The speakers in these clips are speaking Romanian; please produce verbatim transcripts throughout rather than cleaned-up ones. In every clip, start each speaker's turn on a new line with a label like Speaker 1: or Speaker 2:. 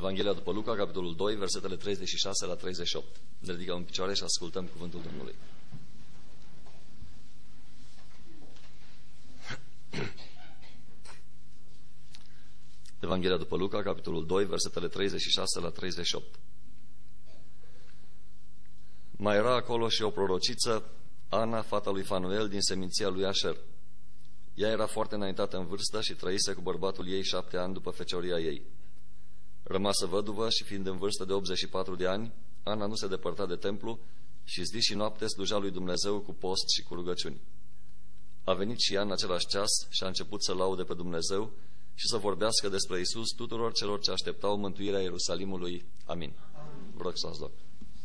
Speaker 1: Evanghelia după Luca, capitolul doi, versetele treizeci și șase la treizeci și opt. Ne ridicăm în picioare și ascultăm cuvântul Domnului. Evanghelia după Luca, capitolul doi, versetele treizeci și șase la treizeci și opt. Mai era acolo și o prorociță, Ana, fata lui Fanuel, din seminția lui Așer. Ea era foarte înaintată în vârstă și trăise cu bărbatul ei șapte ani după fecioria ei. Rămasă văduvă și fiind în vârstă de optzeci și patru de ani, Ana nu se depărta de templu și zi și noapte sluja lui Dumnezeu cu post și cu rugăciuni. A venit și ea în același ceas și a început să laude pe Dumnezeu și să vorbească despre Iisus tuturor celor ce așteptau mântuirea Ierusalimului. Amin. Vă rog să ați loc.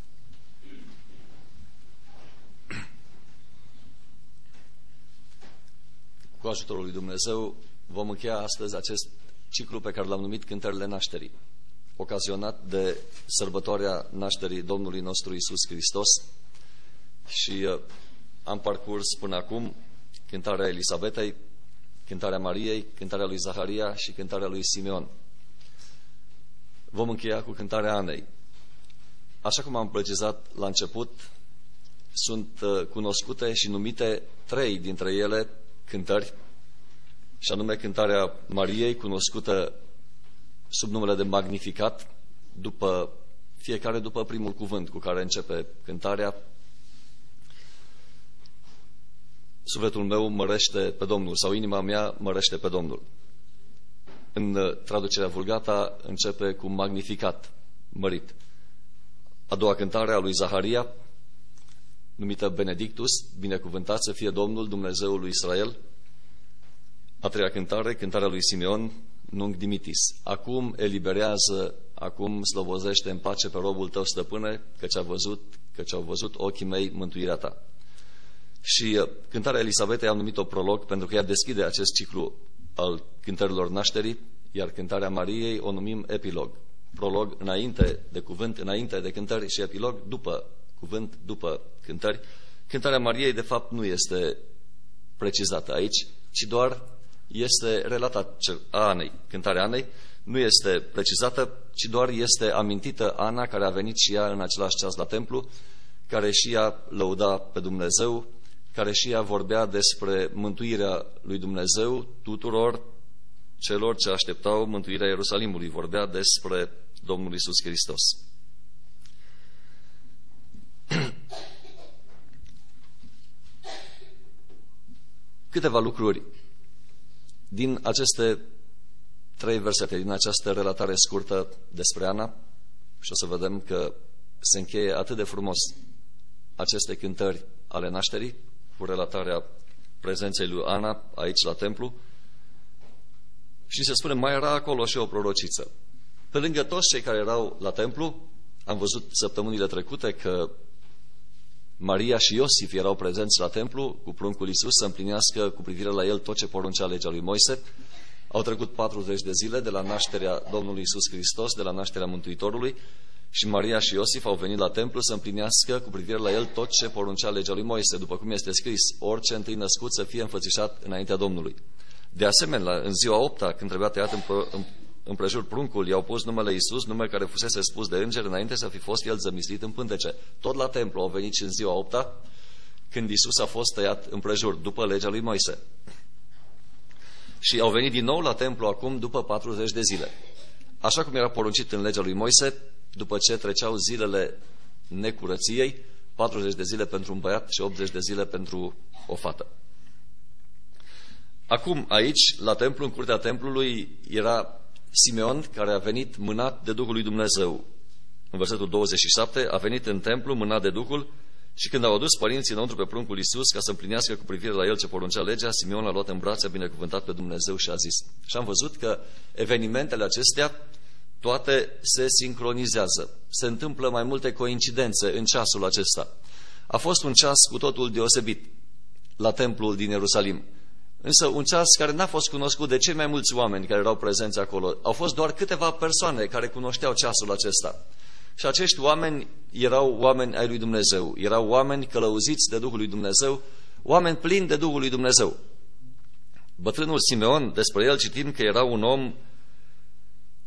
Speaker 1: Cu ajutorul lui Dumnezeu vom încheia astăzi acest ciclu pe care l-am numit Cântările Nașterii, ocazionat de sărbătoarea nașterii Domnului nostru Iisus Hristos. Și uh, am parcurs până acum cântarea Elisabetei, cântarea Mariei, cântarea lui Zaharia și cântarea lui Simeon. Vom încheia cu cântarea Anei. Așa cum am precizat la început, sunt uh, cunoscute și numite trei dintre ele cântări, și anume cântarea Mariei, cunoscută sub numele de Magnificat, după, fiecare după primul cuvânt cu care începe cântarea. Sufletul meu mărește pe Domnul, sau inima mea mărește pe Domnul. În traducerea Vulgata începe cu Magnificat, mărit. A doua cântare a lui Zaharia, numită Benedictus, binecuvântat să fie Domnul, Dumnezeul lui Israel. A treia cântare, cântarea lui Simeon, Nunc Dimitis. Acum eliberează, acum slobozește în pace pe robul tău, stăpâne, căci a văzut, căci au văzut ochii mei mântuirea ta. Și cântarea Elisabetei am numit-o prolog, pentru că ea deschide acest ciclu al cântărilor nașterii, iar cântarea Mariei o numim epilog. Prolog înainte de cuvânt, înainte de cântări, și epilog după cuvânt, după cântări. Cântarea Mariei, de fapt, nu este precizată aici, ci doar este relatat a Anei. Cântarea Anei nu este precizată, ci doar este amintită Ana, care a venit și ea în același ceas la templu, care și ea lăuda pe Dumnezeu, care și ea vorbea despre mântuirea lui Dumnezeu tuturor celor ce așteptau mântuirea Ierusalimului. Vorbea despre Domnul Iisus Hristos. Câteva lucruri din aceste trei versete, din această relatare scurtă despre Ana, și o să vedem că se încheie atât de frumos aceste cântări ale nașterii, cu relatarea prezenței lui Ana aici la templu. Și se spune, mai era acolo și o prorociță. Pe lângă toți cei care erau la templu, am văzut săptămânile trecute că Maria și Iosif erau prezenți la templu cu pruncul Iisus să împlinească cu privire la el tot ce poruncea legea lui Moise. Au trecut patruzeci de zile de la nașterea Domnului Iisus Hristos, de la nașterea Mântuitorului, și Maria și Iosif au venit la templu să împlinească cu privire la el tot ce poruncea legea lui Moise, după cum este scris, orice întâi născut să fie înfățișat înaintea Domnului. De asemenea, în ziua opta, când trebuia tăiat împrejur pruncul, i-au pus numele Iisus, nume care fusese spus de înger înainte să fi fost el zămislit în pântece. Tot la templu au venit și în ziua opta, când Iisus a fost tăiat împrejur, după legea lui Moise. Și au venit din nou la templu acum după patruzeci de zile. Așa cum era poruncit în legea lui Moise, după ce treceau zilele necurăției, patruzeci de zile pentru un băiat și optzeci de zile pentru o fată. Acum, aici, la templu, în curtea templului, era Simeon, care a venit mânat de Duhul lui Dumnezeu. În versetul douăzeci și șapte, a venit în templu mânat de Duhul și când au adus părinții înăuntru pe pruncul Iisus ca să împlinească cu privire la el ce poruncea legea, Simeon l-a luat în brațe, a binecuvântat pe Dumnezeu și a zis. Și am văzut că evenimentele acestea toate se sincronizează. Se întâmplă mai multe coincidențe în ceasul acesta. A fost un ceas cu totul deosebit la templul din Ierusalim. Însă un ceas care n-a fost cunoscut de cei mai mulți oameni care erau prezenți acolo. Au fost doar câteva persoane care cunoșteau ceasul acesta. Și acești oameni erau oameni ai lui Dumnezeu. Erau oameni călăuziți de Duhul lui Dumnezeu, oameni plini de Duhul lui Dumnezeu. Bătrânul Simeon, despre el citim că era un om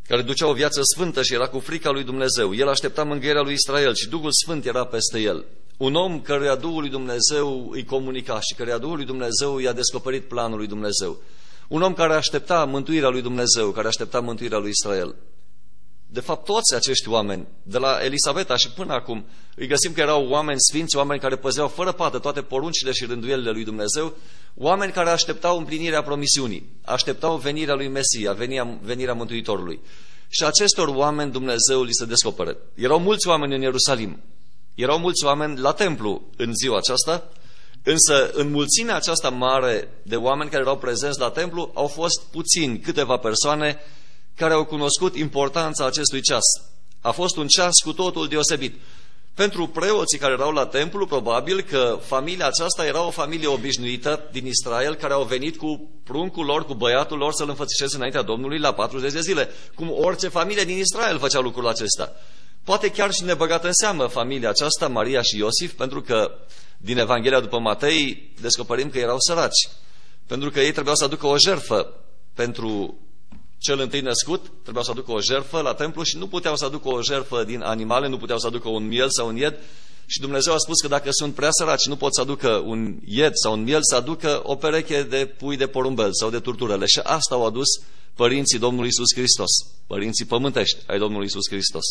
Speaker 1: care ducea o viață sfântă și era cu frica lui Dumnezeu. El aștepta mângâierea lui Israel și Duhul Sfânt era peste el. Un om căruia Duhul lui Dumnezeu îi comunica și căruia Duhul lui Dumnezeu i-a descoperit planul lui Dumnezeu. Un om care aștepta mântuirea lui Dumnezeu, care aștepta mântuirea lui Israel. De fapt, toți acești oameni, de la Elisaveta și până acum, îi găsim că erau oameni sfinți, oameni care păzeau fără pată toate poruncile și rânduielile lui Dumnezeu, oameni care așteptau împlinirea promisiunii, așteptau venirea lui Mesia, venirea, venirea Mântuitorului. Și acestor oameni Dumnezeu li se descoperă. Erau mulți oameni în Ierusalim, erau mulți oameni la templu în ziua aceasta, însă în mulțimea aceasta mare de oameni care erau prezenți la templu au fost puțini, câteva persoane care au cunoscut importanța acestui ceas. A fost un ceas cu totul deosebit. Pentru preoții care erau la templu, probabil că familia aceasta era o familie obișnuită din Israel, care au venit cu pruncul lor, cu băiatul lor să-l înfățișeze înaintea Domnului la patruzeci de zile, cum orice familie din Israel făcea lucrul acesta. Poate chiar și nebăgat în seamă familia aceasta, Maria și Iosif, pentru că din Evanghelia după Matei descoperim că erau săraci, pentru că ei trebuiau să aducă o jertfă pentru cel întâi născut, trebuia să aducă o jertfă la templu și nu puteau să aducă o jertfă din animale, nu puteau să aducă un miel sau un ied. Și Dumnezeu a spus că dacă sunt prea săraci, nu pot să aducă un ied sau un miel, să aducă o pereche de pui de porumbel sau de turturele. Și asta au adus părinții Domnului Iisus Hristos, părinții pământești ai Domnului Iisus Hristos.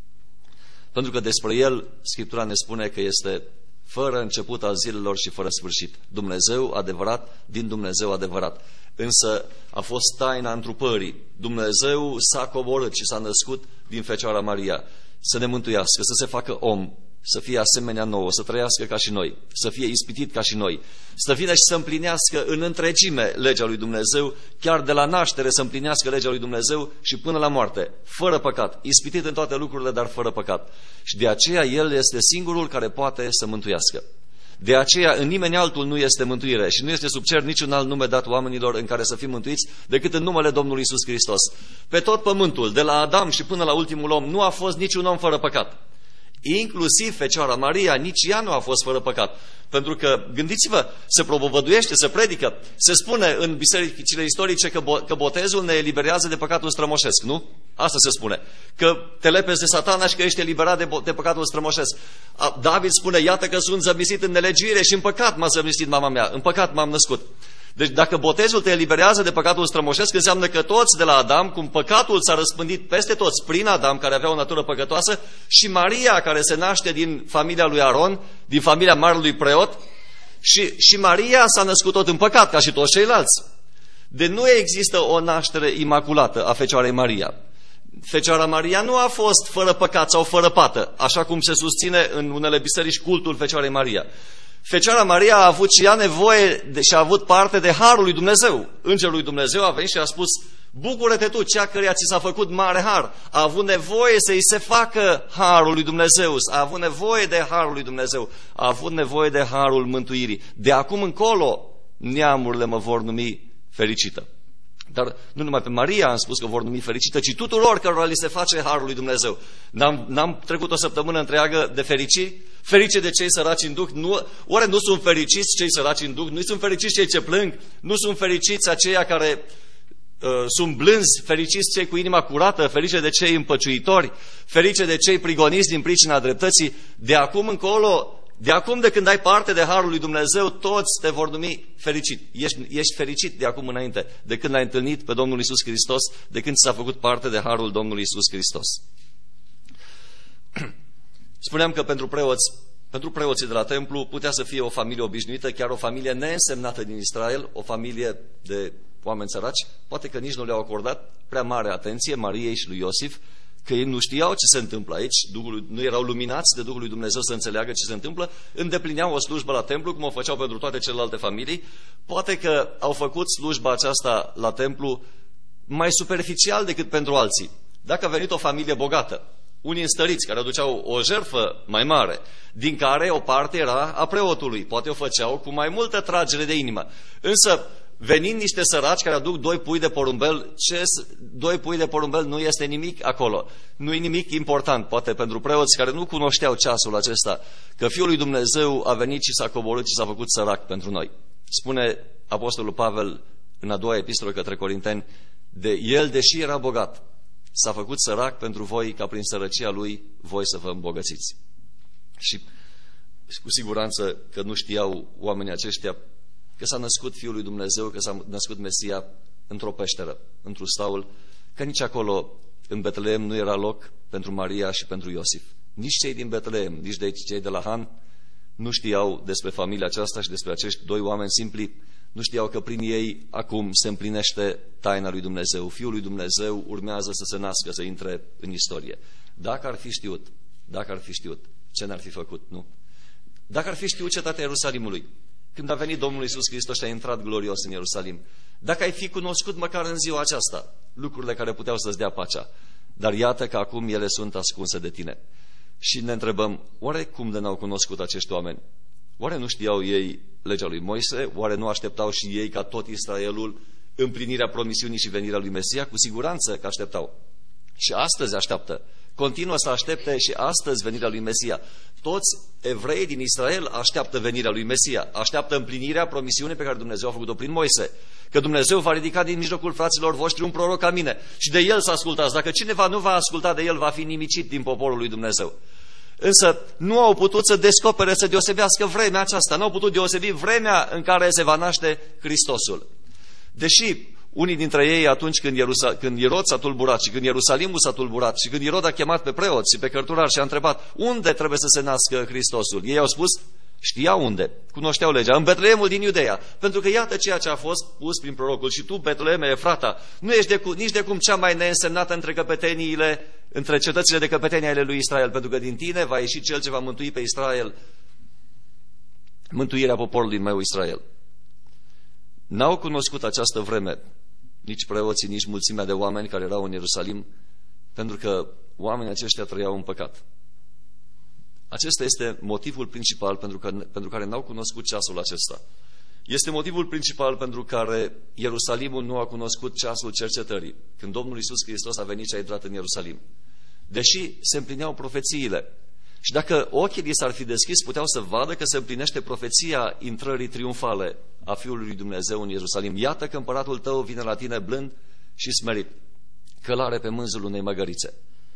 Speaker 1: Pentru că despre El, Scriptura ne spune că este fără început al zilelor și fără sfârșit. Dumnezeu adevărat din Dumnezeu adevărat. Însă a fost taina întrupării. Dumnezeu s-a coborât și s-a născut din Fecioara Maria să ne mântuiască, să se facă om, să fie asemenea nouă, să trăiască ca și noi, să fie ispitit ca și noi, să vină și să împlinească în întregime legea lui Dumnezeu, chiar de la naștere să împlinească legea lui Dumnezeu și până la moarte, fără păcat, ispitit în toate lucrurile, dar fără păcat. Și de aceea El este singurul care poate să mântuiască. De aceea în nimeni altul nu este mântuire și nu este sub cer niciun alt nume dat oamenilor în care să fim mântuiți decât în numele Domnului Iisus Hristos. Pe tot pământul, de la Adam și până la ultimul om, nu a fost niciun om fără păcat. Inclusiv Fecioara Maria, nici ea nu a fost fără păcat. Pentru că, gândiți-vă, se propovăduiește, se predică, se spune în bisericile istorice că, bo- că botezul ne eliberează de păcatul strămoșesc, nu? Asta se spune. Că te lepezi de Satana și că ești eliberat de, de păcatul strămoșesc. A, David spune, iată că sunt zămisit în nelegiuire și în păcat m-a zămisit mama mea, în păcat m-am născut. Deci dacă botezul te eliberează de păcatul strămoșesc, înseamnă că toți de la Adam, cum păcatul s-a răspândit peste toți prin Adam, care avea o natură păcătoasă, și Maria, care se naște din familia lui Aron, din familia marelui preot, și, și Maria s-a născut tot în păcat, ca și toți ceilalți. De nu există o naștere imaculată a Fecioarei Maria. Fecioara Maria nu a fost fără păcat sau fără pată, așa cum se susține în unele biserici cultul Fecioarei Maria. Fecioara Maria a avut și ea nevoie de, și a avut parte de harul lui Dumnezeu. Îngerul lui Dumnezeu a venit și a spus, bucură-te tu, cea căreia ți s-a făcut mare har. A avut nevoie să-i se facă harul lui Dumnezeu, a avut nevoie de harul lui Dumnezeu, a avut nevoie de harul mântuirii. De acum încolo, neamurile mă vor numi fericită. Dar nu numai pe Maria am spus că vor numi fericită, ci tuturor cărora li se face harul lui Dumnezeu. N-am, n-am trecut o săptămână întreagă de fericiri? Ferice de cei săraci în duh? Nu, oare nu sunt fericiți cei săraci în duh? Nu sunt fericiți cei ce plâng? Nu sunt fericiți aceia care uh, sunt blânzi? Fericiți cei cu inima curată? Ferice de cei împăciuitori? Ferice de cei prigoniți din pricina dreptății? De acum încolo, de acum de când ai parte de harul lui Dumnezeu, toți te vor numi fericit. Ești, ești fericit de acum înainte, de când l-ai întâlnit pe Domnul Iisus Hristos, de când ți-a făcut parte de harul Domnului Iisus Hristos. Spuneam că pentru preoți, pentru preoții de la templu putea să fie o familie obișnuită, chiar o familie neînsemnată din Israel, o familie de oameni săraci, poate că nici nu le-au acordat prea mare atenție Mariei și lui Iosif, că ei nu știau ce se întâmplă aici, Duhul, nu erau luminați de Duhul lui Dumnezeu să înțeleagă ce se întâmplă, îndeplineau o slujbă la templu, cum o făceau pentru toate celelalte familii. Poate că au făcut slujba aceasta la templu mai superficial decât pentru alții. Dacă a venit o familie bogată, unii înstăriți care aduceau o jertfă mai mare, din care o parte era a preotului, poate o făceau cu mai multă tragere de inimă. Însă, venind niște săraci care aduc doi pui de porumbel, ce doi pui de porumbel nu este nimic acolo. Nu e nimic important, poate pentru preoți care nu cunoșteau ceasul acesta, că Fiul lui Dumnezeu a venit și s-a coborât și s-a făcut sărac pentru noi. Spune Apostolul Pavel în a doua epistolă către Corinteni, de el, deși era bogat, s-a făcut sărac pentru voi, ca prin sărăcia lui voi să vă îmbogățiți. Și cu siguranță că nu știau oamenii aceștia că s-a născut Fiul lui Dumnezeu, că s-a născut Mesia într-o peșteră, într-un staul, că nici acolo în Betleem nu era loc pentru Maria și pentru Iosif. Nici cei din Betleem, nici de cei de la Han nu știau despre familia aceasta și despre acești doi oameni simpli, nu știau că prin ei acum se împlinește taina lui Dumnezeu. Fiul lui Dumnezeu urmează să se nască, să intre în istorie. Dacă ar fi știut, dacă ar fi știut, ce n-ar fi făcut, nu? Dacă ar fi știut cetatea Ierusalimului, când a venit Domnul Iisus Hristos și a intrat glorios în Ierusalim, dacă ai fi cunoscut măcar în ziua aceasta lucrurile care puteau să-ți dea pacea, dar iată că acum ele sunt ascunse de tine. Și ne întrebăm, oare cum de n-au cunoscut acești oameni? Oare nu știau ei legea lui Moise? Oare nu așteptau și ei ca tot Israelul împlinirea promisiunii și venirea lui Mesia? Cu siguranță că așteptau. Și astăzi așteaptă. Continuă să aștepte și astăzi venirea lui Mesia. Toți evreii din Israel așteaptă venirea lui Mesia, așteaptă împlinirea promisiunii pe care Dumnezeu a făcut-o prin Moise, că Dumnezeu va ridica din mijlocul fraților voștri un proroc ca mine și de el să ascultați. Dacă cineva nu va asculta de el, va fi nimicit din poporul lui Dumnezeu. Însă nu au putut să descopere, să deosebească vremea aceasta, nu au putut deosebi vremea în care se va naște Hristosul. Deși unii dintre ei, atunci când, Ierusa- când Irod s-a tulburat și când Ierusalimul s-a tulburat și când Irod a chemat pe preoți și pe cărturari și a întrebat unde trebuie să se nască Hristosul, ei au spus, știau unde, cunoșteau legea, în Betleemul din Iudeea, pentru că iată ceea ce a fost pus prin prorocul. Și tu, Betleeme Efrata, nu ești de cu, nici de cum cea mai neînsemnată între căpeteniile, între cetățile de căpetenie ale lui Israel, pentru că din tine va ieși cel ce va mântui pe Israel, mântuirea poporului meu Israel. N-au cunoscut această vreme nici preoții, nici mulțimea de oameni care erau în Ierusalim, pentru că oamenii aceștia trăiau în păcat. Acesta este motivul principal pentru care, pentru care n-au cunoscut ceasul acesta. Este motivul principal pentru care Ierusalimul nu a cunoscut ceasul cercetării, când Domnul Iisus Hristos a venit și a intrat în Ierusalim. Deși se împlineau profețiile. Și dacă ochii li s-ar fi deschis, puteau să vadă că se împlinește profeția intrării triumfale a Fiului lui Dumnezeu în Ierusalim. Iată că împăratul tău vine la tine blând și smerit, călare pe mânzul unei măgărițe.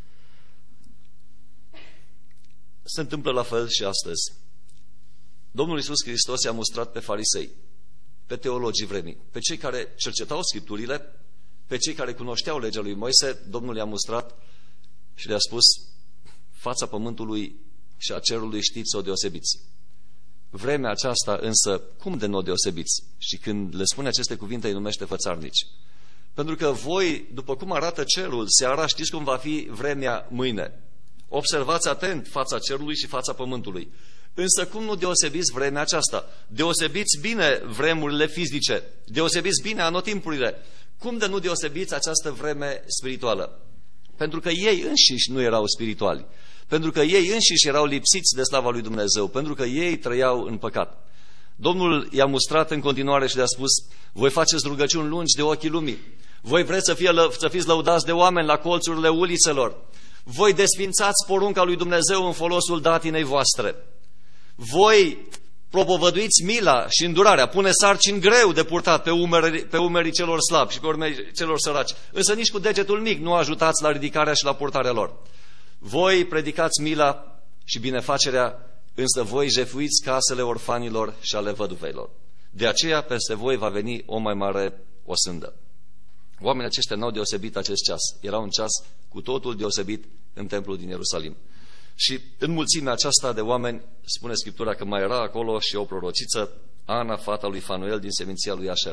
Speaker 1: Se întâmplă la fel și astăzi. Domnul Iisus Hristos i-a mustrat pe farisei, pe teologii vremii, pe cei care cercetau Scripturile, pe cei care cunoșteau legea lui Moise. Domnul i-a mustrat și le-a spus, fața pământului și a cerului știți să o deosebiți. Vremea aceasta însă, cum de nu o deosebiți? Și când le spune aceste cuvinte, îi numește fățarnici. Pentru că voi, după cum arată cerul, seara, știți cum va fi vremea mâine. Observați atent fața cerului și fața pământului. Însă cum nu deosebiți vremea aceasta? Deosebiți bine vremurile fizice, deosebiți bine anotimpurile. Cum de nu deosebiți această vreme spirituală? Pentru că ei înșiși nu erau spirituali, pentru că ei înșiși erau lipsiți de slava lui Dumnezeu, pentru că ei trăiau în păcat. Domnul i-a mustrat în continuare și le-a spus, voi faceți rugăciuni lungi de ochii lumii, voi vreți să, fie, să fiți lăudați de oameni la colțurile ulițelor, voi desfințați porunca lui Dumnezeu în folosul datinei voastre, voi propovăduiți mila și îndurarea, pune sarcini greu de purtat pe umerii, pe umerii celor slabi și pe umerii celor săraci, însă nici cu degetul mic nu ajutați la ridicarea și la purtarea lor. Voi predicați mila și binefacerea, însă voi jefuiți casele orfanilor și ale văduvelor. De aceea peste voi va veni o mai mare osândă. Oamenii aceștia n-au deosebit acest ceas. Era un ceas cu totul deosebit în templul din Ierusalim. Și în mulțimea aceasta de oameni, spune Scriptura că mai era acolo și o prorociță, Ana, fata lui Fanuel din seminția lui Așer.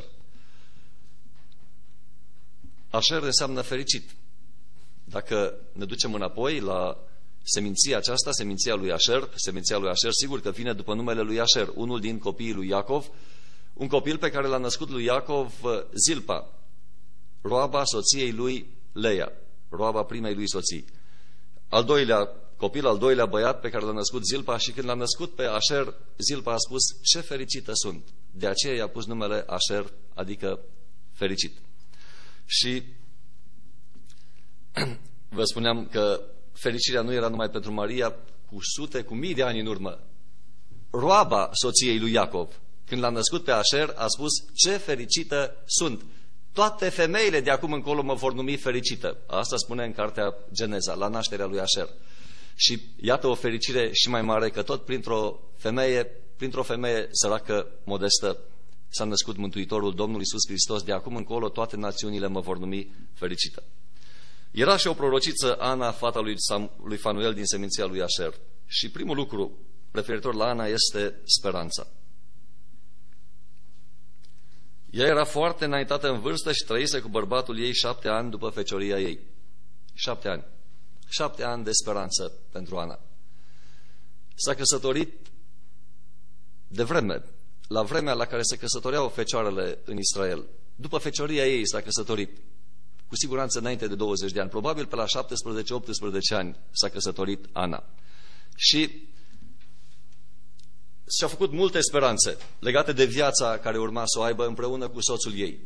Speaker 1: Așer înseamnă fericit. Dacă ne ducem înapoi la seminția aceasta, seminția lui Așer, seminția lui Așer, sigur că vine după numele lui Așer, unul din copiii lui Iacov, un copil pe care l-a născut lui Iacov Zilpa, roaba soției lui Leia, roaba primei lui soții. Al doilea copil, al doilea băiat pe care l-a născut Zilpa, și când l-a născut pe Așer, Zilpa a spus, ce fericită sunt. De aceea i-a pus numele Așer, adică fericit. Și vă spuneam că fericirea nu era numai pentru Maria, cu sute, cu mii de ani în urmă. Roaba soției lui Iacov, când l-a născut pe Așer, a spus, ce fericită sunt. toate femeile de acum încolo mă vor numi fericită. Asta spune în cartea Geneza, la nașterea lui Așer. Și iată o fericire și mai mare, că tot printr-o femeie, printr-o femeie săracă, modestă, s-a născut Mântuitorul Domnul Iisus Hristos. De acum încolo toate națiunile mă vor numi fericită. Era și o prorociță, Ana, fata lui, Sam, lui Fanuel din seminția lui Așer. Și primul lucru referitor la Ana este speranța. Ea era foarte înaintată în vârstă și trăise cu bărbatul ei șapte ani după fecioria ei. Șapte ani. Șapte ani de speranță pentru Ana. S-a căsătorit de vreme, la vremea la care se căsătoreau fecioarele în Israel. După fecioria ei s-a căsătorit. Cu siguranță înainte de douăzeci de ani. Probabil pe la șaptesprezece optsprezece ani s-a căsătorit Ana. Și și-a făcut multe speranțe legate de viața care urma să o aibă împreună cu soțul ei.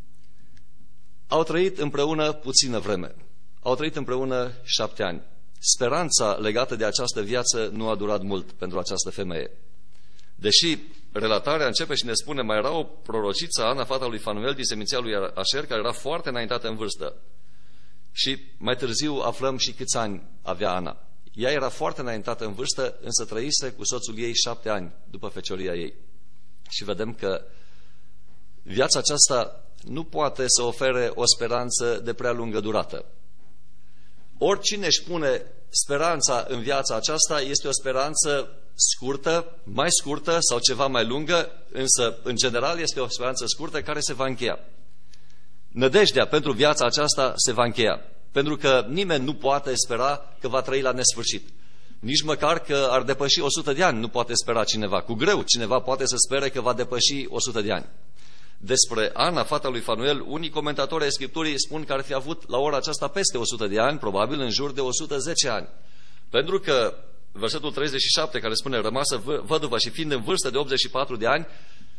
Speaker 1: Au trăit împreună puțină vreme. Au trăit împreună șapte ani. Speranța legată de această viață nu a durat mult pentru această femeie. Deși relatarea începe și ne spune, mai era o prorociță, Ana, fata lui Fanuel din seminția lui Așer, care era foarte înaintată în vârstă. Și mai târziu aflăm și câți ani avea Ana. Ea era foarte înaintată în vârstă, însă trăise cu soțul ei șapte ani după fecioria ei. Și vedem că viața aceasta nu poate să ofere o speranță de prea lungă durată. Oricine își pune speranța în viața aceasta este o speranță scurtă, mai scurtă sau ceva mai lungă, însă în general este o speranță scurtă care se va încheia. Nădejdea pentru viața aceasta se va încheia, pentru că nimeni nu poate spera că va trăi la nesfârșit. Nici măcar că ar depăși o sută de ani nu poate spera cineva. Cu greu cineva poate să spere că va depăși o sută de ani. Despre Ana, fata lui Fanuel, unii comentatori ai Scripturii spun că ar fi avut la ora aceasta peste o sută de ani, probabil în jur de o sută zece ani. Pentru că versetul treizeci și șapte, care spune rămasă văduvă și fiind în vârstă de optzeci și patru de ani,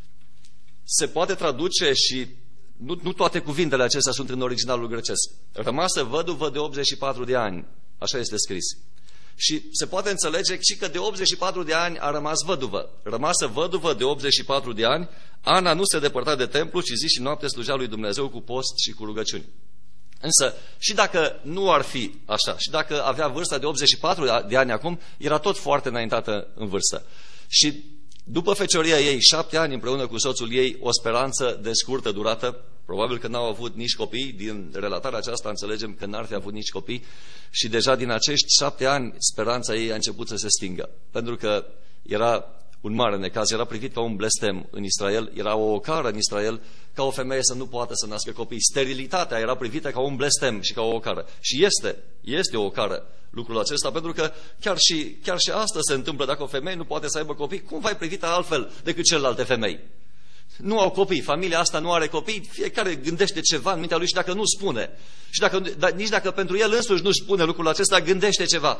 Speaker 1: se poate traduce și nu, nu toate cuvintele acestea sunt în originalul grecesc. Rămasă văduvă de optzeci și patru de ani, așa este scris. Și se poate înțelege și că de optzeci și patru de ani a rămas văduvă. Rămasă văduvă de optzeci și patru de ani, Ana nu se depărta de templu, ci zi și noapte slujea lui Dumnezeu cu post și cu rugăciuni. Însă, și dacă nu ar fi așa, și dacă avea vârsta de optzeci și patru de ani acum, era tot foarte înaintată în vârstă. Și după fecioria ei, șapte ani împreună cu soțul ei, o speranță de scurtă durată, probabil că n-au avut nici copii, din relatarea aceasta înțelegem că n-ar fi avut nici copii, și deja din acești șapte ani speranța ei a început să se stingă, pentru că era un mare necaz, era privit ca un blestem în Israel, era o ocară în Israel ca o femeie să nu poată să nască copii. Sterilitatea era privită ca un blestem și ca o ocară. Și este, este o ocară lucrul acesta, pentru că chiar și, chiar și asta se întâmplă. Dacă o femeie nu poate să aibă copii, cum va fi privită altfel decât celelalte femei? Nu au copii, familia asta nu are copii, fiecare gândește ceva în mintea lui și dacă nu spune, și dacă, da, nici dacă pentru el însuși nu spune lucrul acesta, gândește ceva.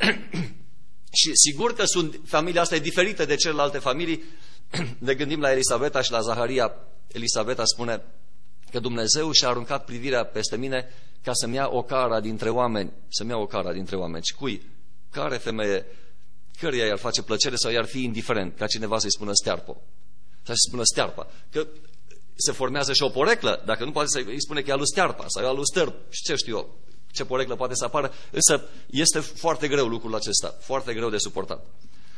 Speaker 1: Și sigur că sunt, familia asta e diferită de celelalte familii. Ne gândim la Elisaveta și la Zaharia. Elisaveta spune că Dumnezeu și-a aruncat privirea peste mine ca să-mi ia o cara dintre oameni. Să-mi ia o cara dintre oameni. Și cui? Care femeie, căreia i-ar face plăcere sau i-ar fi indiferent ca cineva să-i spună stearpă? Să-i spună stearpa. Că se formează și o poreclă, dacă nu poate să-i spune că e alu stearpa sau e alu stârp. Și ce știu eu? Ce poreclă poate să apară, însă este foarte greu lucrul acesta, foarte greu de suportat.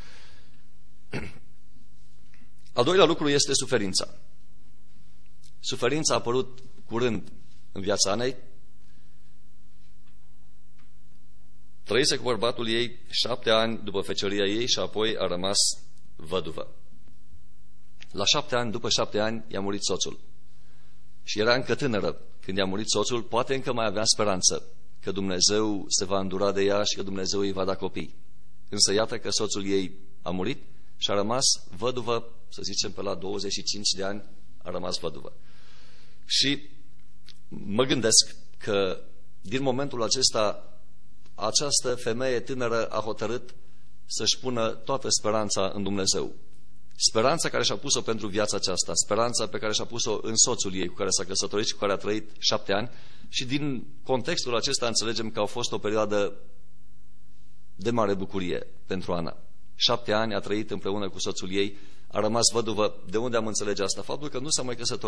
Speaker 1: Al doilea lucru este suferința. Suferința a apărut curând în viața Anei. Trăise cu bărbatul ei șapte ani după fecioria ei și apoi a rămas văduvă. La șapte ani, după șapte ani, i-a murit soțul. Și era încă tânără când i-a murit soțul, poate încă mai avea speranță că Dumnezeu se va îndura de ea și că Dumnezeu îi va da copii. Însă iată că soțul ei a murit și a rămas văduvă, să zicem pe la douăzeci și cinci de ani, a rămas văduvă. Și mă gândesc că din momentul acesta această femeie tânără a hotărât să-și pună toată speranța în Dumnezeu. Speranța care și-a pus-o pentru viața aceasta, speranța pe care și-a pus-o în soțul ei cu care s-a căsătorit și cu care a trăit șapte ani. Și din contextul acesta înțelegem că a fost o perioadă de mare bucurie pentru Ana. Șapte ani a trăit împreună cu soțul ei, a rămas văduvă. De unde am înțelege asta? Faptul că nu s-a mai căsătorit.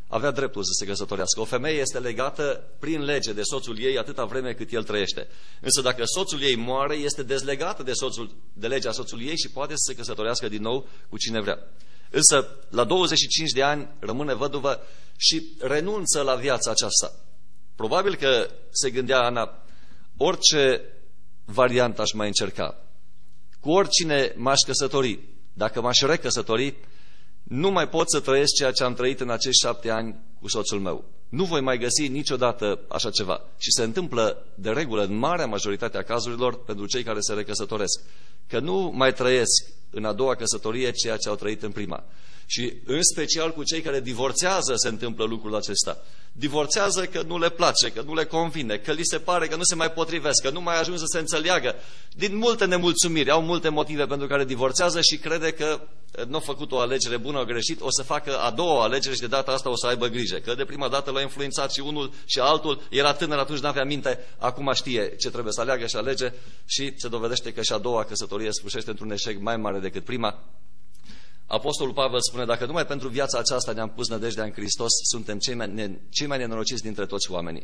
Speaker 1: avea dreptul să se căsătorească. O femeie este legată prin lege de soțul ei atâta vreme cât el trăiește. Însă dacă soțul ei moare, este dezlegată de, soțul, de legea soțului ei și poate să se căsătorească din nou cu cine vrea. Însă la douăzeci și cinci de ani rămâne văduvă și renunță la viața aceasta. Probabil că se gândea Ana, orice variantă aș mai încerca, cu oricine m-aș căsători, dacă m-aș recăsători, nu mai pot să trăiesc ceea ce am trăit în acești șapte ani cu soțul meu. Nu voi mai găsi niciodată așa ceva. Și se întâmplă de regulă în marea majoritate a cazurilor pentru cei care se recăsătoresc, că nu mai trăiesc în a doua căsătorie ceea ce au trăit în prima. Și în special cu cei care divorțează se întâmplă lucrul acesta. Divorțează că nu le place, că nu le convine, că li se pare că nu se mai potrivesc, că nu mai ajung să se înțeleagă. Din multe nemulțumiri, au multe motive pentru care divorțează și crede că nu a făcut o alegere bună, o greșit, o să facă a doua alegere și de data asta o să aibă grijă. Că de prima dată l-a influențat și unul și altul, era tânăr, atunci n-avea minte, acum știe ce trebuie să aleagă și alege și se dovedește că și a doua căsătorie sfârșește într-un eșec mai mare decât prima. Apostolul Pavel spune, dacă numai pentru viața aceasta ne-am pus nădejdea în Hristos, suntem cei mai, ne, cei mai nenorociți dintre toți oamenii.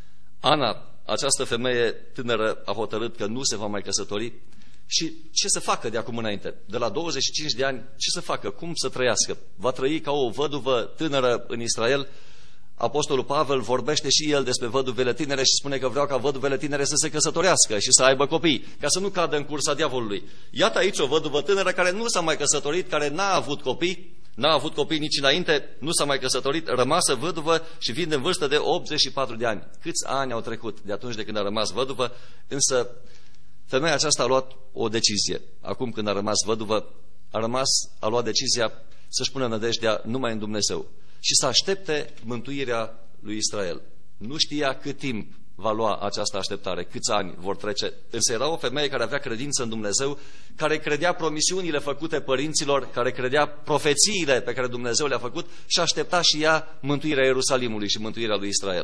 Speaker 1: Ana, această femeie tânără, a hotărât că nu se va mai căsători și ce să facă de acum înainte? De la douăzeci și cinci de ani, ce să facă? Cum să trăiască? Va trăi ca o văduvă tânără în Israel? Apostolul Pavel vorbește și el despre văduvele tinere și spune că vreau ca văduvele tinere să se căsătorească și să aibă copii, ca să nu cadă în cursa diavolului. Iată aici o văduvă tânără care nu s-a mai căsătorit, care n-a avut copii, n-a avut copii nici înainte, nu s-a mai căsătorit, rămasă văduvă și fiind în vârstă de optzeci și patru de ani. Câți ani au trecut de atunci de când a rămas văduvă, însă femeia aceasta a luat o decizie. Acum când a rămas văduvă, a rămas, a luat decizia să-și pună nădejdea numai în Dumnezeu și să aștepte mântuirea lui Israel. Nu știa cât timp va lua această așteptare, câți ani vor trece. Însă era o femeie care avea credință în Dumnezeu, care credea promisiunile făcute părinților, care credea profețiile pe care Dumnezeu le-a făcut și aștepta și ea mântuirea Ierusalimului și mântuirea lui Israel.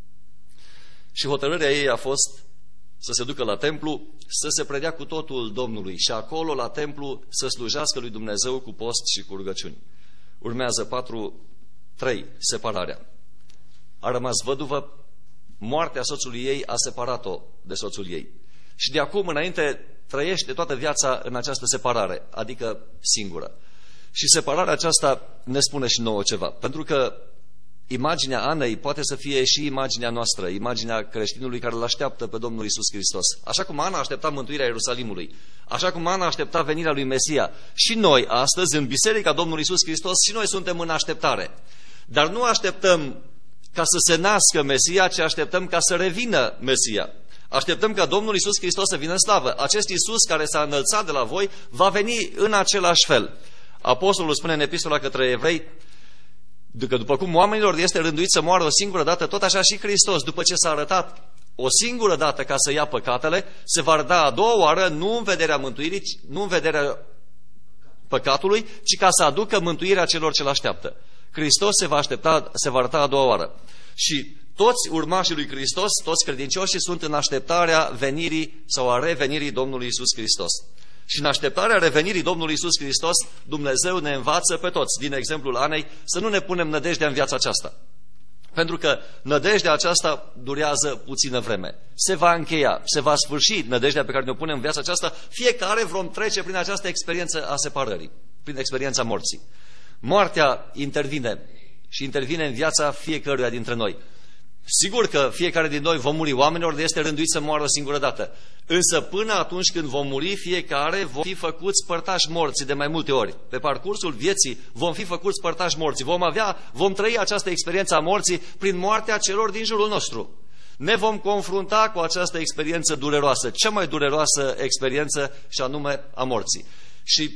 Speaker 1: Și hotărârea ei a fost să se ducă la templu, să se predea cu totul Domnului și acolo la templu să slujească lui Dumnezeu cu post și cu rugăciuni. Urmează patru, trei, separarea. A rămas văduvă, moartea soțului ei a separat-o de soțul ei. Și de acum înainte trăiește toată viața în această separare, adică singură. Și separarea aceasta ne spune și nouă ceva, pentru că imaginea Anei poate să fie și imaginea noastră, imaginea creștinului care îl așteaptă pe Domnul Iisus Hristos. Așa cum Ana aștepta mântuirea Ierusalimului, așa cum Ana aștepta venirea lui Mesia, și noi astăzi în Biserica Domnului Iisus Hristos și noi suntem în așteptare. Dar nu așteptăm ca să se nască Mesia, ci așteptăm ca să revină Mesia. Așteptăm ca Domnul Iisus Hristos să vină în slavă. Acest Iisus care s-a înălțat de la voi va veni în același fel. Apostolul spune în epistola către evrei că după cum oamenilor este rânduit să moară o singură dată, tot așa și Hristos, după ce s-a arătat o singură dată ca să ia păcatele, se va arăta a doua oară, nu în vederea mântuirii, nu în vederea păcatului, ci ca să aducă mântuirea celor ce l-așteaptă. Hristos se va aștepta, se va arăta a doua oară. Și toți urmașii lui Hristos, toți credincioșii sunt în așteptarea venirii sau a revenirii Domnului Iisus Hristos. Și în așteptarea revenirii Domnului Iisus Hristos, Dumnezeu ne învață pe toți, din exemplul Anei, să nu ne punem nădejdea în viața aceasta. Pentru că nădejdea aceasta durează puțină vreme. Se va încheia, se va sfârși nădejdea pe care ne-o punem în viața aceasta. Fiecare vom trece prin această experiență a separării, prin experiența morții. Moartea intervine și intervine în viața fiecăruia dintre noi. Sigur că fiecare din noi vom muri, oamenilor este rânduit să moară o singură dată. Însă până atunci când vom muri, fiecare vom fi făcuți părtași morții de mai multe ori. Pe parcursul vieții vom fi făcuți părtași morții. Vom avea, vom trăi această experiență a morții prin moartea celor din jurul nostru. Ne vom confrunta cu această experiență dureroasă, cea mai dureroasă experiență, și anume a morții. Și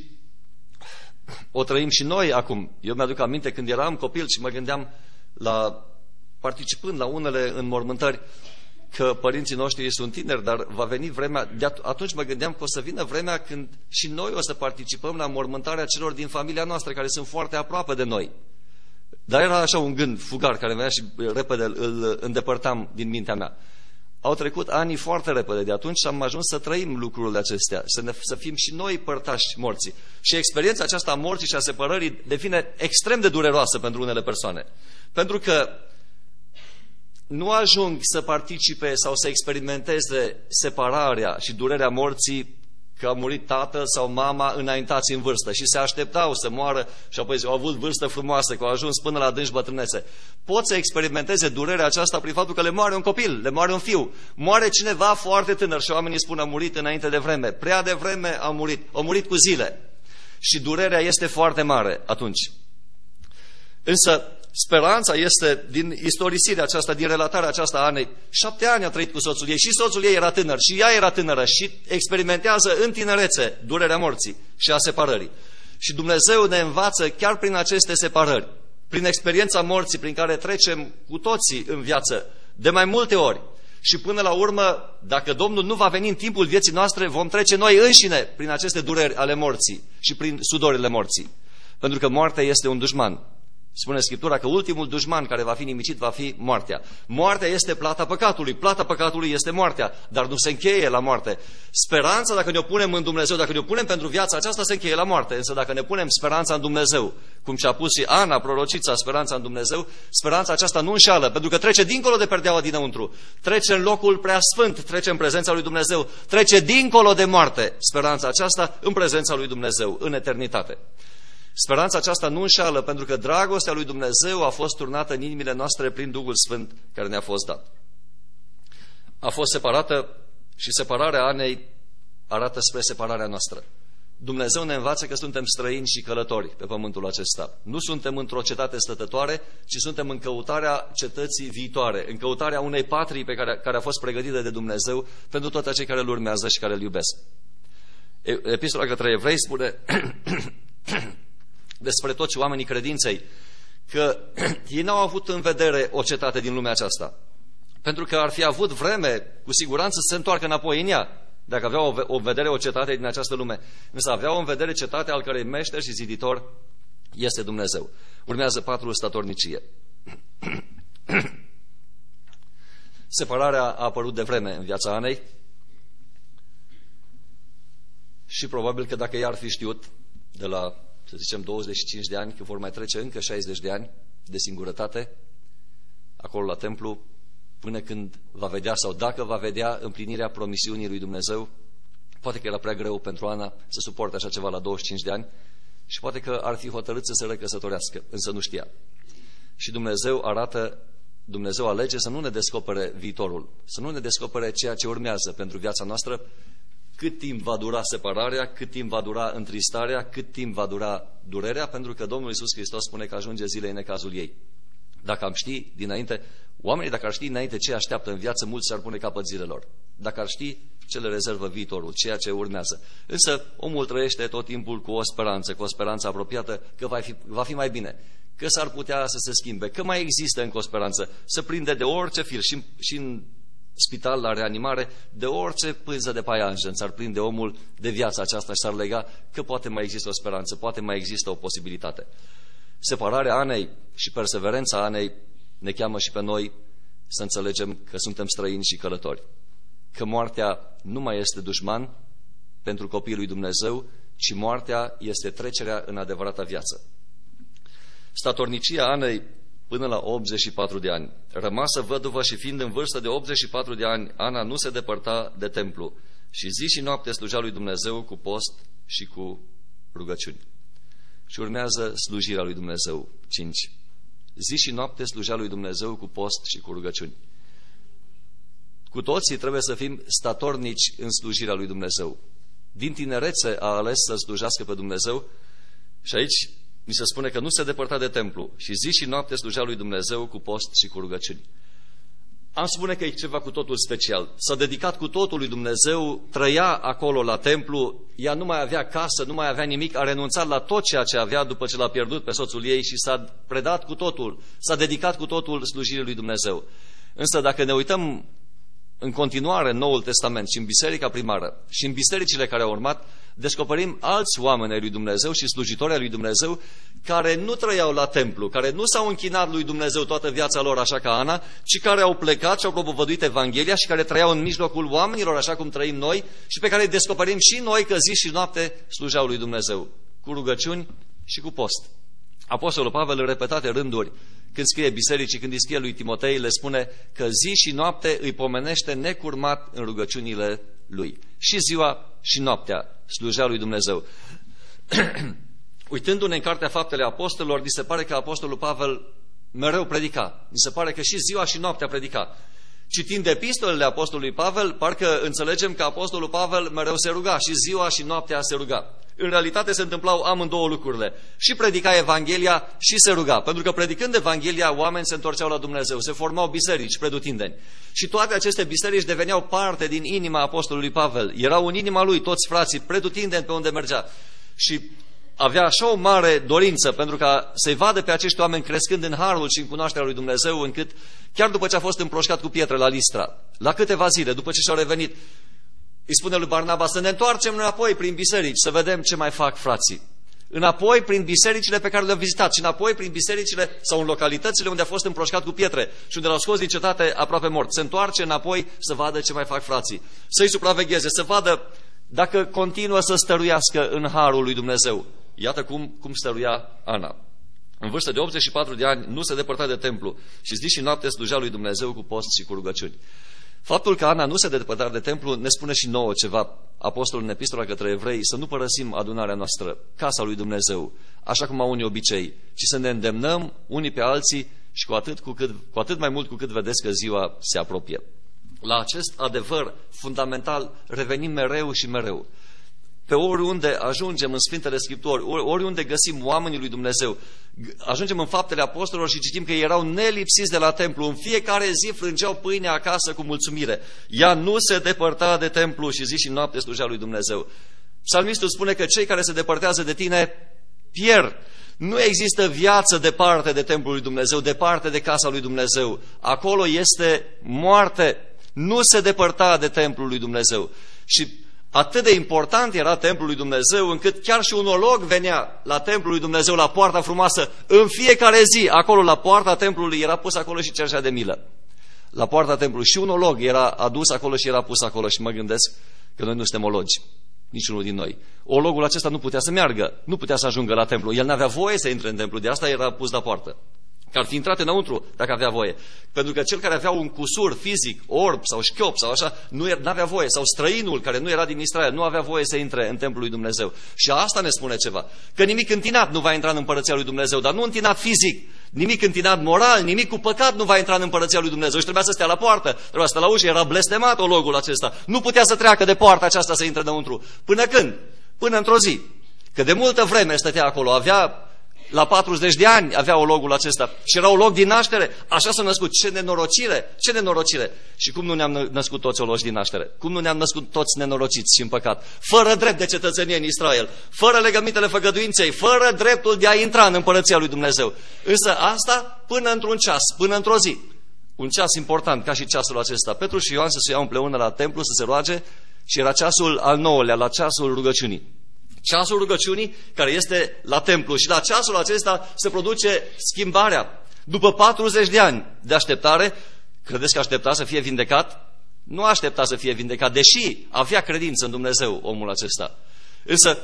Speaker 1: o trăim și noi acum. Eu mi-aduc aminte când eram copil și mă gândeam la, participând la unele înmormântări, că părinții noștri sunt tineri, dar va veni vremea, de atunci mă gândeam că o să vină vremea când și noi o să participăm la înmormântarea celor din familia noastră, care sunt foarte aproape de noi. Dar era așa un gând fugar care venea și repede îl îndepărtam din mintea mea. Au trecut ani foarte repede de atunci și am ajuns să trăim lucrurile acestea, să, ne, să fim și noi părtași morții. Și experiența aceasta a morții și a separării devine extrem de dureroasă pentru unele persoane. Pentru că nu ajung să participe sau să experimenteze separarea și durerea morții că a murit tatăl sau mama înaintați în vârstă și se așteptau să moară și apoi au avut vârstă frumoasă, că au ajuns până la adânci bătrânețe. Pot să experimenteze durerea aceasta prin faptul că le moare un copil, le moare un fiu, moare cineva foarte tânăr și oamenii spun a murit înainte de vreme, prea de vreme a murit, a murit cu zile și durerea este foarte mare atunci. Însă speranța este din istorisirea aceasta, din relatarea aceasta a Anei. Șapte ani a trăit cu soțul ei și soțul ei era tânăr și ea era tânără și experimentează în tinerețe durerea morții și a separării. Și Dumnezeu ne învață chiar prin aceste separări, prin experiența morții prin care trecem cu toții în viață de mai multe ori. Și până la urmă, dacă Domnul nu va veni în timpul vieții noastre, vom trece noi înșine prin aceste dureri ale morții și prin sudorile morții. Pentru că moartea este un dușman. Spune Scriptura că ultimul dușman care va fi nimicit va fi moartea. Moartea este plata păcatului. Plata păcatului este moartea, dar nu se încheie la moarte. Speranța, dacă ne-o punem în Dumnezeu, dacă ne-o punem pentru viața aceasta, se încheie la moarte. Însă dacă ne punem speranța în Dumnezeu, cum și-a pus și Ana, prorocița, speranța în Dumnezeu, speranța aceasta nu înșeală, pentru că trece dincolo de perdeaua dinăuntru. Trece în locul preasfânt, trece în prezența lui Dumnezeu, trece dincolo de moarte. Speranța aceasta în prezența lui Dumnezeu, în eternitate. Speranța aceasta nu înșeală, pentru că dragostea lui Dumnezeu a fost turnată în inimile noastre prin Duhul Sfânt care ne-a fost dat. A fost separată și separarea Anei arată spre separarea noastră. Dumnezeu ne învață că suntem străini și călători pe pământul acesta. Nu suntem într-o cetate stătătoare, ci suntem în căutarea cetății viitoare, în căutarea unei patrii pe care, care a fost pregătită de Dumnezeu pentru toți cei care îl urmează și care îl iubesc. Epistola către Evrei spune despre toți oamenii credinței că ei n-au avut în vedere o cetate din lumea aceasta, pentru că ar fi avut vreme cu siguranță să se întoarcă înapoi în ea, dacă aveau o vedere o cetate din această lume. Însă aveau în vedere cetatea al cărei meșter și ziditor este Dumnezeu. Urmează patru, statornicie. Separarea a apărut de vreme în viața Anei și probabil că dacă ea ar fi știut de la, să zicem, douăzeci și cinci de ani, că vor mai trece încă șaizeci de ani de singurătate acolo la templu, până când va vedea sau dacă va vedea împlinirea promisiunii lui Dumnezeu. Poate că era prea greu pentru Ana să suporte așa ceva la douăzeci și cinci de ani și poate că ar fi hotărât să se recăsătorească, însă nu știa. Și Dumnezeu arată, Dumnezeu alege să nu ne descopere viitorul, să nu ne descopere ceea ce urmează pentru viața noastră, cât timp va dura separarea, cât timp va dura întristarea, cât timp va dura durerea, pentru că Domnul Iisus Hristos spune că ajunge zilei în necazul ei. Dacă am ști dinainte, oamenii dacă ar ști dinainte ce așteaptă în viață, mulți s-ar pune capăt zilelor. Dacă ar ști ce le rezervă viitorul, ceea ce urmează. Însă omul trăiește tot timpul cu o speranță, cu o speranță apropiată că va fi, va fi mai bine, că s-ar putea să se schimbe, că mai există încă o speranță, să prinde de orice fir și, și în spital, la reanimare, de orice pânză de paianjen s-ar prinde omul de viața aceasta și s-ar lega că poate mai există o speranță, poate mai există o posibilitate. Separarea Anei și perseverența Anei ne cheamă și pe noi să înțelegem că suntem străini și călători, că moartea nu mai este dușman pentru copiii lui Dumnezeu, ci moartea este trecerea în adevărata viață. Statornicia Anei până la optzeci și patru de ani. Rămasă văduvă și fiind în vârstă de optzeci și patru de ani, Ana nu se depărta de templu și zi și noapte slujea lui Dumnezeu cu post și cu rugăciuni. Și urmează slujirea lui Dumnezeu. cinci. Zi și noapte slujea lui Dumnezeu cu post și cu rugăciuni. Cu toții trebuie să fim statornici în slujirea lui Dumnezeu. Din tinerețe a ales să slujească pe Dumnezeu și aici mi se spune că nu se depărta de templu și zi și noapte slujea lui Dumnezeu cu post și cu rugăciuni. Am spune că e ceva cu totul special. S-a dedicat cu totul lui Dumnezeu, trăia acolo la templu, ea nu mai avea casă, nu mai avea nimic, a renunțat la tot ceea ce avea după ce l-a pierdut pe soțul ei și s-a predat cu totul, s-a dedicat cu totul slujirii lui Dumnezeu. Însă dacă ne uităm în continuare în Noul Testament și în biserica primară și în bisericile care au urmat, descoperim alți oameni ai lui Dumnezeu și slujitori ai lui Dumnezeu care nu trăiau la templu, care nu s-au închinat lui Dumnezeu toată viața lor așa ca Ana, ci care au plecat și au propovăduit Evanghelia și care trăiau în mijlocul oamenilor așa cum trăim noi și pe care îi descoperim și noi că zi și noapte slujeau lui Dumnezeu, cu rugăciuni și cu post. Apostolul Pavel în repetate rânduri, când scrie bisericii, când îi scrie lui Timotei, le spune că zi și noapte îi pomenește necurmat în rugăciunile lui. Și ziua și noaptea slujea lui Dumnezeu. Uitându-ne în Cartea Faptele Apostolilor, ni se pare că Apostolul Pavel mereu predica. Ni se pare că și ziua și noaptea predica. Citind epistolele Apostolului Pavel, parcă înțelegem că Apostolul Pavel mereu se ruga și ziua și noaptea se ruga. În realitate se întâmplau amândouă lucrurile. Și predica Evanghelia și se ruga. Pentru că predicând Evanghelia, oameni se întorceau la Dumnezeu, se formau biserici pretutindeni. Și toate aceste biserici deveneau parte din inima Apostolului Pavel. Erau în inima lui toți frații pretutindeni pe unde mergea. Și avea așa o mare dorință pentru ca să-i vadă pe acești oameni crescând în harul și în cunoașterea lui Dumnezeu, încât chiar după ce a fost împroșcat cu pietre la Listra, la câteva zile, după ce și-au revenit, îi spune lui Barnaba să ne întoarcem înapoi prin biserici, să vedem ce mai fac frații. Înapoi prin bisericile pe care le-au vizitat și înapoi prin bisericile sau în localitățile unde a fost împroșcat cu pietre și unde l-au scos din cetate aproape mort. Se întoarce înapoi să vadă ce mai fac frații, să-i supravegheze, să vadă dacă continuă să stăruiască în harul lui Dumnezeu. Iată cum, cum stăruia Ana. În vârstă de optzeci și patru de ani nu se depărta de templu și zi și noapte slujea lui Dumnezeu cu post și cu rugăciuni. Faptul că Ana nu se depărta de templu ne spune și nouă ceva. Apostolul în epistola către evrei, să nu părăsim adunarea noastră, casa lui Dumnezeu, așa cum au unii obicei, ci să ne îndemnăm unii pe alții și cu atât, cu cât, cu atât mai mult cu cât vedeți că ziua se apropie. La acest adevăr fundamental revenim mereu și mereu. Pe oriunde ajungem în Sfintele Scripturi, oriunde găsim oamenii lui Dumnezeu, ajungem în Faptele Apostolilor și citim că erau nelipsiți de la templu. În fiecare zi frângeau pâinea acasă cu mulțumire. Ea nu se depărta de templu și zi și noapte slujea lui Dumnezeu. Psalmistul spune că cei care se depărtează de tine pierd. Nu există viață departe de templul lui Dumnezeu, departe de casa lui Dumnezeu. Acolo este moarte. Nu se depărta de templul lui Dumnezeu. Și atât de important era templul lui Dumnezeu, încât chiar și un olog venea la templul lui Dumnezeu, la poarta frumoasă, în fiecare zi, acolo la poarta templului era pus acolo și cerșea de milă. La poarta templului și un olog era adus acolo și era pus acolo și mă gândesc că noi nu suntem ologi, niciunul din noi. Ologul acesta nu putea să meargă, nu putea să ajungă la templu, el n-avea voie să intre în templu, de asta era pus la poartă. Că ar fi intrat înăuntru dacă avea voie. Pentru că cel care avea un cusur fizic, orb sau șchiop sau așa, nu avea voie. Sau străinul care nu era din Israel, nu avea voie să intre în templul lui Dumnezeu. Și asta ne spune ceva. Că nimic întinat nu va intra în împărăția lui Dumnezeu, dar nu întinat fizic, nimic întinat moral, nimic cu păcat nu va intra în împărăția lui Dumnezeu. Și trebuia să stea la poartă, trebuia să stea la ușă, era blestemat ologul acesta. Nu putea să treacă de poarta aceasta să intre înăuntru. Până când? Până într-o zi. Că de multă vreme stătea acolo, avea... La patruzeci de ani avea ologul acesta și era olog din naștere. Așa s-a născut. Ce nenorocire, ce nenorocire. Și cum nu ne-am născut toți ologi din naștere? Cum nu ne-am născut toți nenorociți și în păcat? Fără drept de cetățenie în Israel, fără legămintele făgăduinței, fără dreptul de a intra în împărăția lui Dumnezeu. Însă asta până într-un ceas, până într-o zi. Un ceas important, ca și ceasul acesta. Petru și Ioan să se iau împreună la templu să se roage și era ceasul al nouălea, la ceasul rugăciunii. Ceasul rugăciunii care este la templu și la ceasul acesta se produce schimbarea. După patruzeci de ani de așteptare, credeți că aștepta să fie vindecat? Nu aștepta să fie vindecat, deși avea credință în Dumnezeu omul acesta. Însă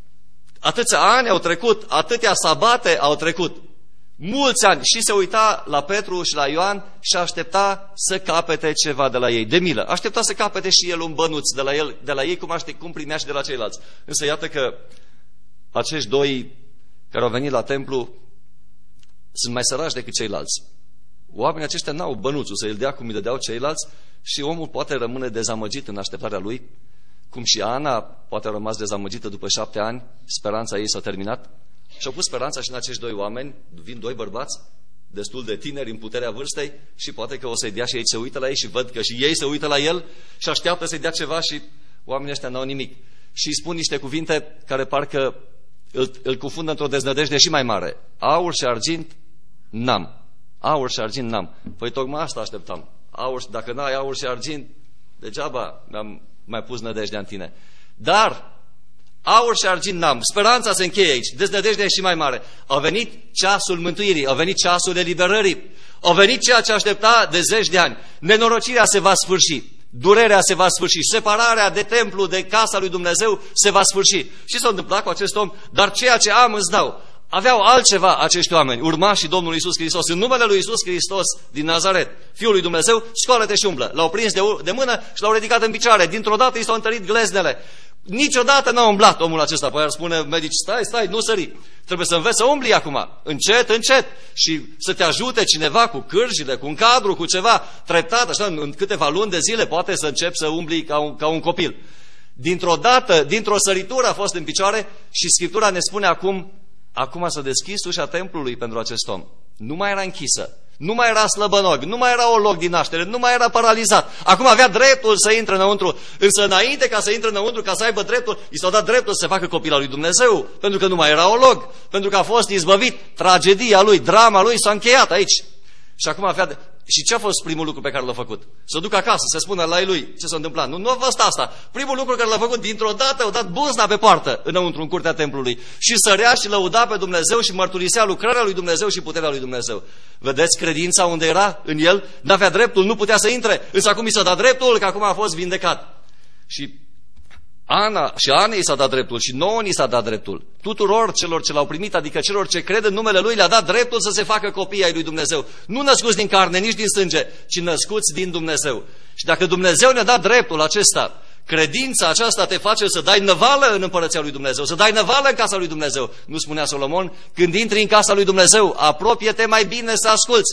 Speaker 1: atâția ani au trecut, atâtea sabate au trecut, mulți ani și se uita la Petru și la Ioan și aștepta să capete ceva de la ei, de milă. Aștepta să capete și el un bănuț de la, el, de la ei, cum, aștept, cum primea și de la ceilalți. Însă iată că acești doi care au venit la templu sunt mai săraci decât ceilalți. Oamenii aceștia n-au bănuțul să îl dea cum îi dădeau ceilalți și omul poate rămâne dezamăgit în așteptarea lui, cum și Ana poate a rămas dezamăgită după șapte ani, speranța ei s-a terminat. Și-au pus speranța și în acești doi oameni, vin doi bărbați, destul de tineri în puterea vârstei și poate că o să-i dea și ei se uită la ei și văd că și ei se uită la el și așteaptă să-i dea ceva și oamenii ăștia n-au nimic. Și îi spun niște cuvinte care parcă îl, îl cufundă într-o deznădejde și mai mare. Aur și argint n-am. Aur și argint n-am. Păi tocmai asta așteptam. Aur, dacă n-ai aur și argint, degeaba mi-am mai pus nădejdea în tine. Dar aur și argint n-am, speranța se încheie aici, deznădejdea e și mai mare. A venit ceasul mântuirii, a venit ceasul eliberării, a venit ceea ce aștepta de zeci de ani. Nenorocirea se va sfârși, durerea se va sfârși, separarea de templu, de casa lui Dumnezeu se va sfârși. Și s-a întâmplat cu acest om, dar ceea ce am îți dau. Aveau altceva acești oameni, urmașii Domnului Iisus Hristos. În numele lui Iisus Hristos din Nazaret, Fiul lui Dumnezeu, scoală-te și umblă. L-au prins de, de mână și l-au ridicat în picioare. Dintr-o dată i s-au întărit gleznele. Niciodată n-a umblat omul acesta. Păi ar spune medici, stai, stai, nu sări. Trebuie să înveți să umbli acum, încet, încet. Și să te ajute cineva cu cârjile, cu un cadru, cu ceva treptat, așa, în câteva luni de zile poate să începi să umbli ca un, ca un copil. Dintr-o dată, dintr-o săritură a fost în picioare și Scriptura ne spune acum, acum s-a deschis ușa templului pentru acest om. Nu mai era închisă, nu mai era slăbănog, nu mai era olog din naștere, nu mai era paralizat. Acum avea dreptul să intre înăuntru, însă înainte ca să intre înăuntru, ca să aibă dreptul, i s-a dat dreptul să se facă copil al lui Dumnezeu, pentru că nu mai era olog, pentru că a fost izbăvit. Tragedia lui, drama lui s-a încheiat aici. Și acum avea... De... Și ce a fost primul lucru pe care l-a făcut? Să ducă acasă, să spună la lui ce s-a întâmplat. Nu, nu a fost asta. Primul lucru care l-a făcut, dintr-o dată, a dat buzna pe poartă înăuntru, în curtea templului. Și sărea și lăuda pe Dumnezeu și mărturisea lucrarea lui Dumnezeu și puterea lui Dumnezeu. Vedeți credința unde era în el? N-avea dreptul, nu putea să intre. Însă acum i s-a dat dreptul, că acum a fost vindecat. Și Ana și Anei s-a dat dreptul și nouă ni s-a dat dreptul. Tuturor celor ce l-au primit, adică celor ce cred în numele Lui, le-a dat dreptul să se facă copii ai lui Dumnezeu. Nu născuți din carne, nici din sânge, ci născuți din Dumnezeu. Și dacă Dumnezeu ne-a dat dreptul acesta, credința aceasta te face să dai năvală în împărăția lui Dumnezeu, să dai năvală în casa lui Dumnezeu. Nu spunea Solomon? Când intri în casa lui Dumnezeu, apropie-te mai bine să asculți.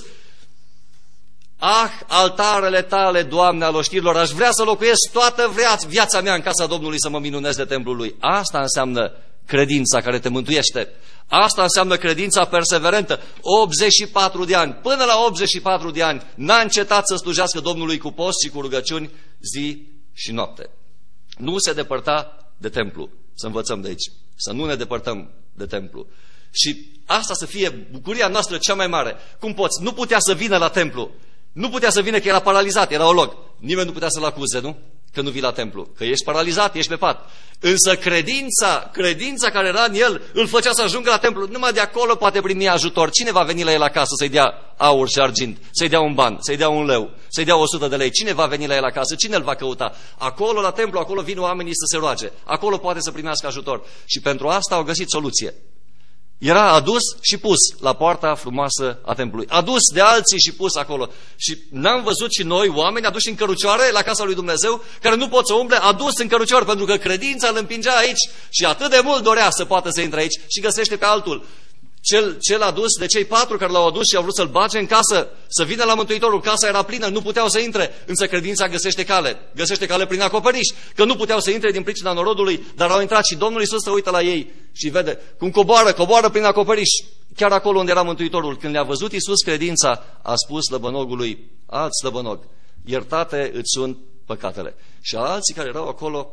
Speaker 1: Ah, altarele tale, Doamne, al oștirilor, aș vrea să locuiesc toată viața mea în casa Domnului, să mă minunez de templul Lui. Asta înseamnă credința care te mântuiește. Asta înseamnă credința perseverentă. optzeci și patru de ani, până la optzeci și patru de ani, n-a încetat să slujească Domnului cu post și cu rugăciuni zi și noapte. Nu se depărta de templu. Să învățăm de aici. Să nu ne depărtăm de templu. Și asta să fie bucuria noastră cea mai mare. Cum poți? Nu putea să vină la templu. Nu putea să vină că era paralizat, era olog. Nimeni nu putea să-l acuze, nu? Că nu vii la templu. Că ești paralizat, ești pe pat. Însă credința, credința care era în el, îl făcea să ajungă la templu. Numai de acolo poate primi ajutor. Cine va veni la el acasă să-i dea aur și argint, să-i dea un ban, să-i dea un leu, să-i dea o sută de lei? Cine va veni la el acasă? Cine îl va căuta? Acolo, la templu, acolo vin oamenii să se roage. Acolo poate să primească ajutor. Și pentru asta au găsit soluție. Era adus și pus la poarta frumoasă a templului. Adus de alții și pus acolo. Și n-am văzut și noi oameni aduși în cărucioare la casa lui Dumnezeu, care nu pot să umble, adus în cărucior, pentru că credința îl împingea aici și atât de mult dorea să poată să intre aici și găsește pe altul. Cel, cel adus de cei patru care l-au adus și au vrut să-l bage în casă, să vină la Mântuitorul, casa era plină, nu puteau să intre, însă credința găsește cale, găsește cale prin acoperiș, că nu puteau să intre din pricina norodului, dar au intrat și Domnul Iisus se uită la ei și vede cum coboară, coboară prin acoperiș, chiar acolo unde era Mântuitorul. Când le-a văzut Iisus credința, a spus slăbănogului, alt slăbănog, iertate îți sunt păcatele. Și alții care erau acolo,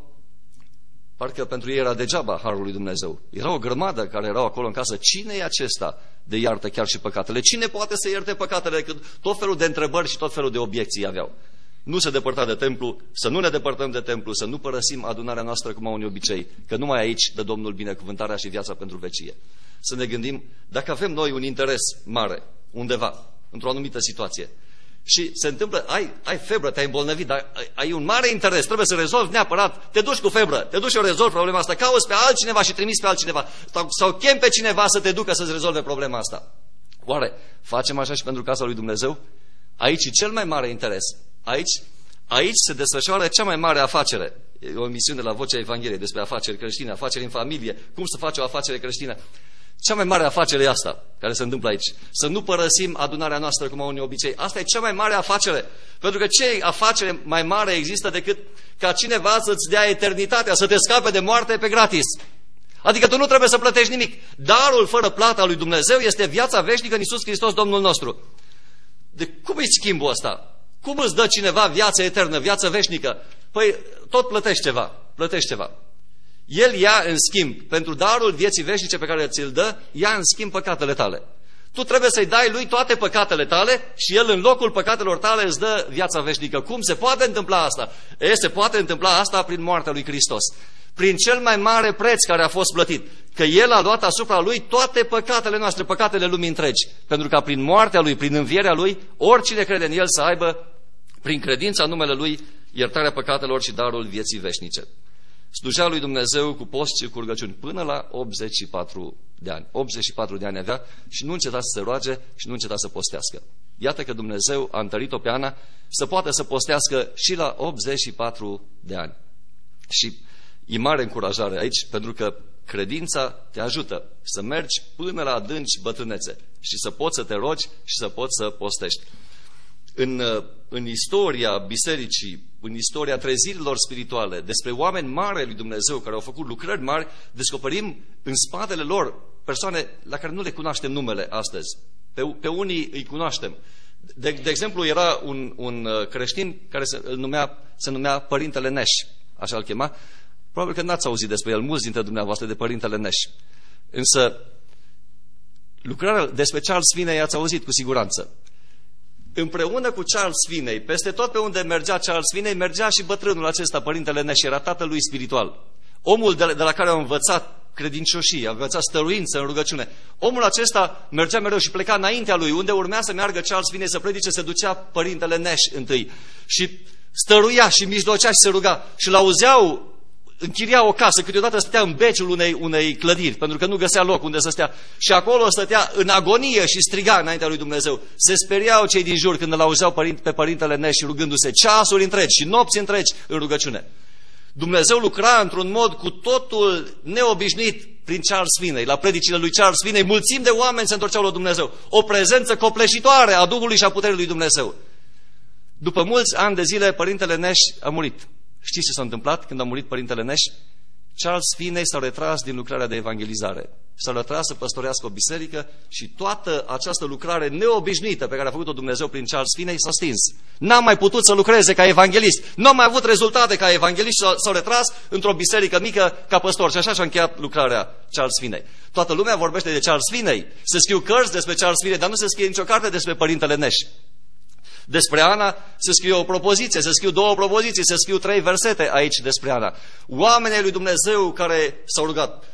Speaker 1: parcă pentru ei era degeaba harul lui Dumnezeu. Era o grămadă care erau acolo în casă. Cine e acesta de iartă chiar și păcatele? Cine poate să ierte păcatele? Că tot felul de întrebări și tot felul de obiecții aveau. Nu se depărta de templu, să nu ne depărtăm de templu, să nu părăsim adunarea noastră cum au un obicei, că numai aici dă Domnul binecuvântarea și viața pentru vecie. Să ne gândim, dacă avem noi un interes mare, undeva, într-o anumită situație, și se întâmplă, ai, ai febră, te-ai îmbolnăvit, dar ai, ai un mare interes, trebuie să rezolvi neapărat, te duci cu febră, te duci și rezolvi problema asta, cauți pe altcineva și trimiți pe altcineva, sau, sau chem pe cineva să te ducă să-ți rezolve problema asta. Oare facem așa și pentru casa lui Dumnezeu? Aici e cel mai mare interes. Aici, aici se desfășoară cea mai mare afacere. E o emisiune la Vocea Evangheliei despre afaceri creștine, afaceri în familie, cum să faci o afacere creștină. Cea mai mare afacere e asta, care se întâmplă aici. Să nu părăsim adunarea noastră cum au unii obicei. Asta e cea mai mare afacere. Pentru că ce afacere mai mare există decât ca cineva să-ți dea eternitatea, să te scape de moarte pe gratis. Adică tu nu trebuie să plătești nimic. Darul fără plată al lui Dumnezeu este viața veșnică în Iisus Hristos, Domnul nostru. De cum e schimbul ăsta? Cum îți dă cineva viață eternă, viață veșnică? Păi tot plătești ceva, plătești ceva. El ia în schimb, pentru darul vieții veșnice pe care ți-l dă, ia în schimb păcatele tale. Tu trebuie să-i dai lui toate păcatele tale și el în locul păcatelor tale îți dă viața veșnică. Cum se poate întâmpla asta? E, se poate întâmpla asta prin moartea lui Hristos. Prin cel mai mare preț care a fost plătit. Că el a luat asupra lui toate păcatele noastre, păcatele lumii întregi. Pentru ca prin moartea lui, prin învierea lui, oricine crede în el să aibă, prin credința în numele lui, iertarea păcatelor și darul vieții veșnice. Slujea lui Dumnezeu cu post și cu rugăciuni până la optzeci și patru de ani. optzeci și patru de ani avea și nu înceta să se roage și nu înceta să postească. Iată că Dumnezeu a întărit-o pe Ana să poată să postească și la optzeci și patru de ani. Și e mare încurajare aici, pentru că credința te ajută să mergi până la adânci bătrânețe și să poți să te rogi și să poți să postești. În, în istoria bisericii, în istoria trezirilor spirituale, despre oameni mari ai lui Dumnezeu care au făcut lucrări mari, descoperim în spatele lor persoane la care nu le cunoaștem numele astăzi. Pe, pe unii îi cunoaștem. De, de exemplu, era un, un creștin care se numea, se numea Părintele Neș, așa îl chema. Probabil că n-ați auzit despre el, mulți dintre dumneavoastră, de Părintele Neș. Însă, lucrarea despre Charles Finney ați auzit cu siguranță. Împreună cu Charles Finney, peste tot pe unde mergea Charles Finney, mergea și bătrânul acesta, Părintele Neș, era tatăl lui spiritual. Omul de la care a învățat credincioșie, a învățat stăruință în rugăciune. Omul acesta mergea mereu și pleca înaintea lui, unde urmea să meargă Charles Finney să predice, se ducea Părintele Neș întâi. Și stăruia și mijlocea și se ruga. Și l-auzeau, închiria o casă, câteodată stătea în beciul unei, unei clădiri, pentru că nu găsea loc unde să stea. Și acolo stătea în agonie și striga înaintea lui Dumnezeu. Se speriau cei din jur când îl auzeau pe Părintele Neș rugându-se ceasuri întregi și nopți întregi în rugăciune. Dumnezeu lucra într-un mod cu totul neobișnuit prin Charles Finney. La predicile lui Charles Finney, mulțimi de oameni se întorceau la Dumnezeu. O prezență copleșitoare a Duhului și a puterii lui Dumnezeu. După mulți ani de zile, Părintele Neș a murit. Știți ce s-a întâmplat când a murit Părintele Neș? Charles Finney s-a retras din lucrarea de evangelizare. S-a retras să păstorească o biserică și toată această lucrare neobișnuită pe care a făcut-o Dumnezeu prin Charles Finney s-a stins. N-a mai putut să lucreze ca evanghelist. Nu a mai avut rezultate ca evanghelist și s-a retras într-o biserică mică ca păstor. Și așa și-a încheiat lucrarea Charles Finney. Toată lumea vorbește de Charles Finney. Se scriu cărți despre Charles Finney, dar nu se scrie nicio carte despre Părintele Neș. Despre Ana se scrie o propoziție, se scriu două propoziții, se scriu trei versete aici despre Ana. Oamenii lui Dumnezeu care s-au rugat.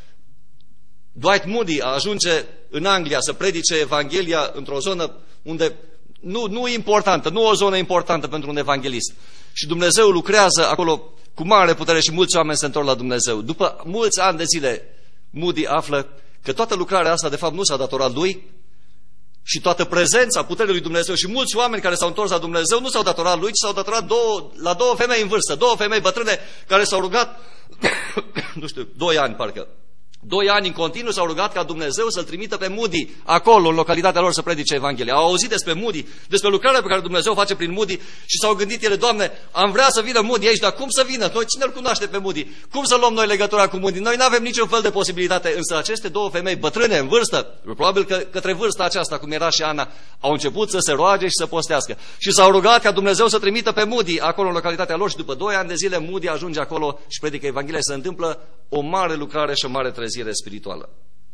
Speaker 1: Dwight Moody ajunge în Anglia să predice Evanghelia într-o zonă unde nu, nu e importantă, nu o zonă importantă pentru un evanghelist. Și Dumnezeu lucrează acolo cu mare putere și mulți oameni se întorc la Dumnezeu. După mulți ani de zile, Moody află că toată lucrarea asta de fapt nu s-a datorat lui, și toată prezența puterii lui Dumnezeu și mulți oameni care s-au întors la Dumnezeu nu s-au datorat lui, ci s-au datorat două, la două femei în vârstă, două femei bătrâne care s-au rugat, nu știu, doi ani parcă. Doi ani în continuu s-au rugat ca Dumnezeu să-l trimită pe Moody acolo, în localitatea lor, să predice Evanghelia. Au auzit despre Moody, despre lucrarea pe care Dumnezeu face prin Moody și s-au gândit ele, Doamne, am vrea să vină Moody aici, dar cum să vină? Noi cine îl cunoaște pe Moody? Cum să luăm noi legătura cu Moody? Noi nu avem niciun fel de posibilitate, însă aceste două femei bătrâne în vârstă, probabil că către vârsta aceasta, cum era și Ana, au început să se roage și să postească. Și s-au rugat ca Dumnezeu să trimită pe Moody acolo în localitatea lor și după doi ani de zile Moody ajunge acolo și predică Evanghelia și se întâmplă o mare lucrare și o mare trezire spirituală.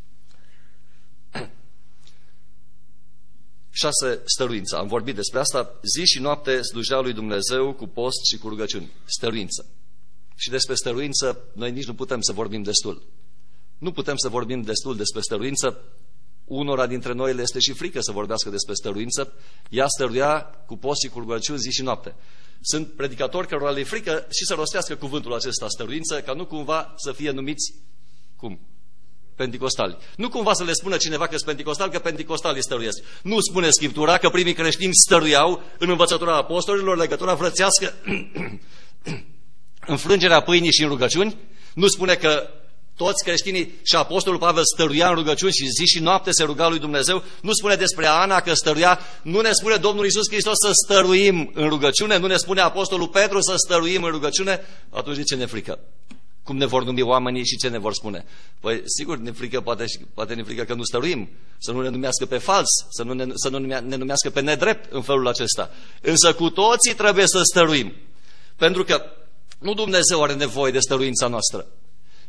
Speaker 1: Șase, stăruință. Am vorbit despre asta. Zi și noapte slujea lui Dumnezeu cu post și cu rugăciuni. Stăruință. Și despre stăruință noi nici nu putem să vorbim destul. Nu putem să vorbim destul despre stăruință. Unora dintre noi le este și frică să vorbească despre stăruință. Ea stăruia cu post și cu rugăciuni zi și noapte. Sunt predicatori cărora le frică și să rostească cuvântul acesta, stăruință, ca nu cumva să fie numiți cum? Penticostali. Nu cumva să le spună cineva că sunt penticostali, că penticostalii stăruiesc. Nu spune Scriptura că primii creștini stăruiau în învățătura apostolilor, legătura frățească, înfrângerea pâinii și în rugăciuni. Nu spune că toți creștinii și apostolul Pavel stăruia în rugăciuni și zi și noapte se ruga lui Dumnezeu. Nu spune despre Ana că stăruia. Nu ne spune Domnul Iisus Hristos să stăruim în rugăciune. Nu ne spune apostolul Petru să stăruim în rugăciune. Atunci de ce ne frică? Cum ne vor numi oamenii și ce ne vor spune? Păi, sigur, ne frică, poate, poate ne frică că nu stăruim, să nu ne numească pe fals, să nu ne, să nu ne numească pe nedrept în felul acesta. Însă cu toții trebuie să stăruim. Pentru că nu Dumnezeu are nevoie de stăruința noastră,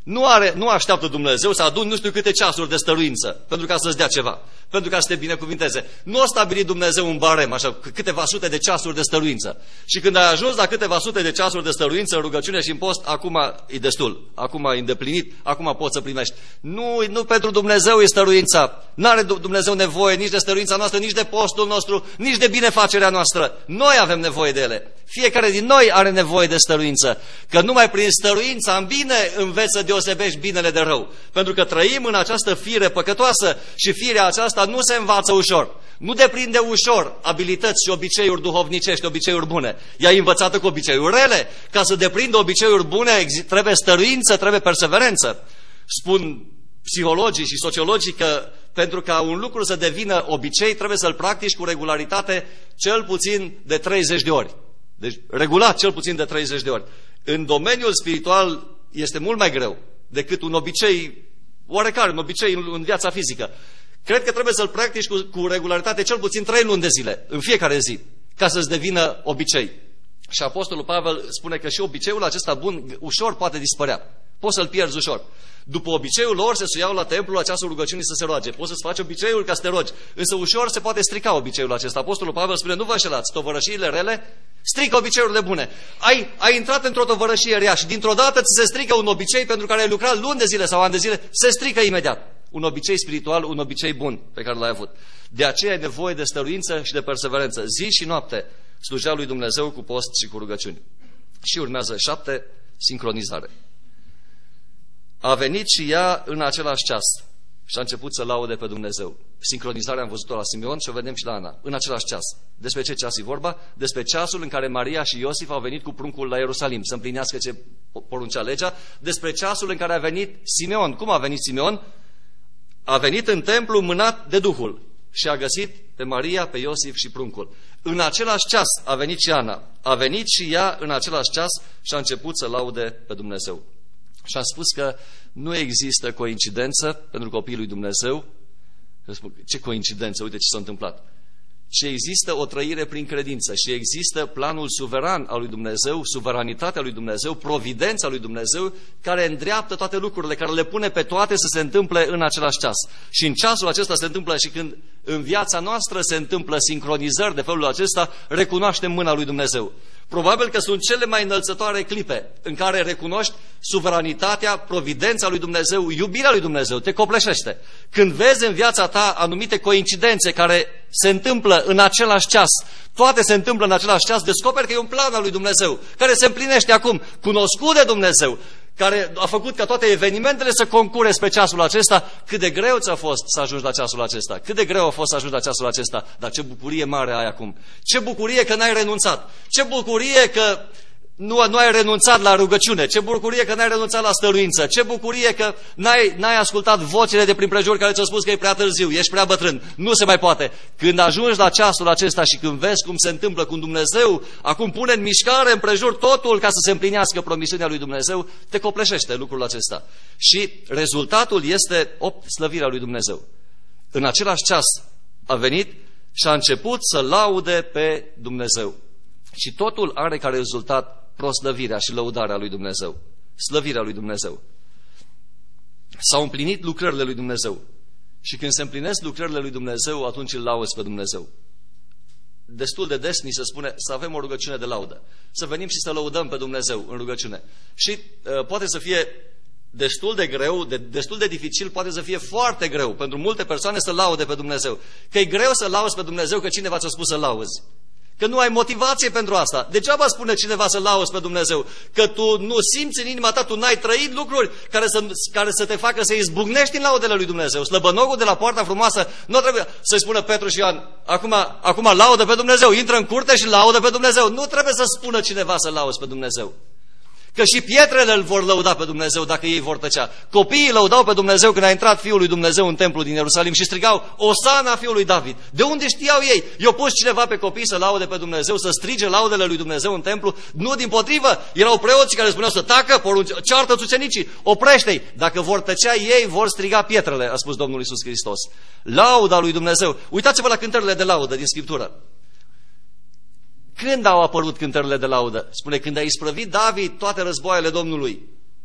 Speaker 1: Nu, are, nu așteaptă Dumnezeu să aduni nu știu câte ceasuri de stăruință pentru ca să-ți dea ceva, pentru ca să te binecuvinteze. Nu a stabilit Dumnezeu un barem, așa, câteva sute de ceasuri de stăruință. Și când ai ajuns la câteva sute de ceasuri de stăruință, rugăciune și în post, acum e destul, acum ai îndeplinit, acum poți să primești. Nu, nu pentru Dumnezeu e stăruința. N-are Dumnezeu nevoie nici de stăruința noastră, nici de postul nostru, nici de binefacerea noastră. Noi avem nevoie de ele. Fiecare din noi are nevoie de stăruință. Că numai prin stăruința în bine înveți să deosebești binele de rău. Pentru că trăim în această fire păcătoasă și firea aceasta nu se învață ușor. Nu deprinde ușor abilități și obiceiuri duhovnicești, obiceiuri bune. Ea e învățată cu obiceiuri rele. Ca să deprindă obiceiuri bune trebuie stăruință, trebuie perseverență. Spun psihologii și sociologii că pentru ca un lucru să devină obicei trebuie să-l practici cu regularitate cel puțin de treizeci de ori. Deci regulat cel puțin de treizeci de ori. În domeniul spiritual este mult mai greu decât un obicei oarecare, un obicei în, în viața fizică. Cred că trebuie să-l practici cu, cu regularitate cel puțin trei luni de zile, în fiecare zi, ca să-ți devină obicei. Și Apostolul Pavel spune că și obiceiul acesta bun ușor poate dispărea. Poți să-l pierzi ușor. După obiceiul lor se suiau la templu la ceasul rugăciunii să se roage. Poți să-ți faci obiceiul ca să te rogi. Însă ușor se poate strica obiceiul acesta. Apostolul Pavel spune, nu vă înșelați, tovărășiile rele strică obiceiurile bune. Ai, ai intrat într-o tovărășie rea și dintr-o dată ți se strică un obicei pentru care ai lucrat luni de zile sau ani de zile, se strică imediat. Un obicei spiritual, un obicei bun pe care l-ai avut. De aceea ai nevoie de stăruință și de perseverență. Zi și noapte slujea lui Dumnezeu cu post și cu rugăciuni. Și urmează șapte, sincronizare. A venit și ea în același ceas și a început să laude pe Dumnezeu. Sincronizarea am văzut-o la Simeon și o vedem și la Ana. În același ceas. Despre ce ceas e vorba? Despre ceasul în care Maria și Iosif au venit cu pruncul la Ierusalim să împlinească ce poruncea legea. Despre ceasul în care a venit Simeon. Cum a venit Simeon? A venit în templu mânat de Duhul și a găsit pe Maria, pe Iosif și pruncul. În același ceas a venit și Ana. A venit și ea în același ceas și a început să laude pe Dumnezeu. Și am spus că nu există coincidență pentru copiii lui Dumnezeu. Ce coincidență, uite ce s-a întâmplat. Și există o trăire prin credință și există planul suveran al lui Dumnezeu, suveranitatea lui Dumnezeu, providența lui Dumnezeu, care îndreaptă toate lucrurile, care le pune pe toate să se întâmple în același ceas. Și în ceasul acesta se întâmplă și când în viața noastră se întâmplă sincronizări de felul acesta, recunoaștem mâna lui Dumnezeu. Probabil că sunt cele mai înălțătoare clipe în care recunoști suveranitatea, providența lui Dumnezeu, iubirea lui Dumnezeu, te copleșește. Când vezi în viața ta anumite coincidențe care se întâmplă în același ceas, toate se întâmplă în același ceas, descoperi că e un plan al lui Dumnezeu, care se împlinește acum, cunoscut de Dumnezeu, care a făcut ca toate evenimentele să concure spre ceasul acesta. Cât de greu ți-a fost să ajungi la ceasul acesta, cât de greu a fost să ajungi la ceasul acesta, dar ce bucurie mare ai acum, ce bucurie că n-ai renunțat, ce bucurie că nu, nu ai renunțat la rugăciune, ce bucurie că n-ai renunțat la stăruință, ce bucurie că n-ai, n-ai ascultat vocile de prin prejur care ți-au spus că e prea târziu, ești prea bătrân, nu se mai poate. Când ajungi la ceasul acesta și când vezi cum se întâmplă cu Dumnezeu, acum pune în mișcare împrejur totul ca să se împlinească promisiunea lui Dumnezeu, te copleșește lucrul acesta. Și rezultatul este opt slăvirea lui Dumnezeu. În același ceas a venit și a început să laude pe Dumnezeu. Și totul are ca rezultat proslăvirea și lăudarea lui Dumnezeu. Slăvirea lui Dumnezeu. S-au împlinit lucrările lui Dumnezeu. Și când se împlinesc lucrările lui Dumnezeu, atunci îl lauzi pe Dumnezeu. Destul de des ni se spune să avem o rugăciune de laudă. Să venim și să lăudăm pe Dumnezeu în rugăciune. Și uh, poate să fie destul de greu, de, destul de dificil, poate să fie foarte greu pentru multe persoane să laude pe Dumnezeu. Că e greu să lauzi pe Dumnezeu că cineva ți-a spus să lauzi. Că nu ai motivație pentru asta. Degeaba spune cineva să lauzi pe Dumnezeu. Că tu nu simți în inima ta, tu n-ai trăit lucruri care să, care să te facă să izbucnești în laudele lui Dumnezeu. Slăbănogul de la poarta frumoasă nu trebuie să-i spună Petru și Ioan, acum, acum laudă pe Dumnezeu, intră în curte și laudă pe Dumnezeu. Nu trebuie să spună cineva să lauzi pe Dumnezeu. Că și pietrele îl vor lăuda pe Dumnezeu dacă ei vor tăcea. Copiii lăudau pe Dumnezeu când a intrat Fiul lui Dumnezeu în templu din Ierusalim și strigau Osana Fiului David. De unde știau ei? I-au pus cineva pe copii să laude pe Dumnezeu, să strige laudele lui Dumnezeu în templu? Nu, dimpotrivă, erau preoții care spuneau să tacă, porunci, ceartă-ți ucenicii, oprește-i. Dacă vor tăcea ei, vor striga pietrele, a spus Domnul Iisus Hristos. Lauda lui Dumnezeu. Uitați-vă la cântările de laudă din Scriptură. Când au apărut cântările de laudă? Spune, când a isprăvit David toate războaiele Domnului.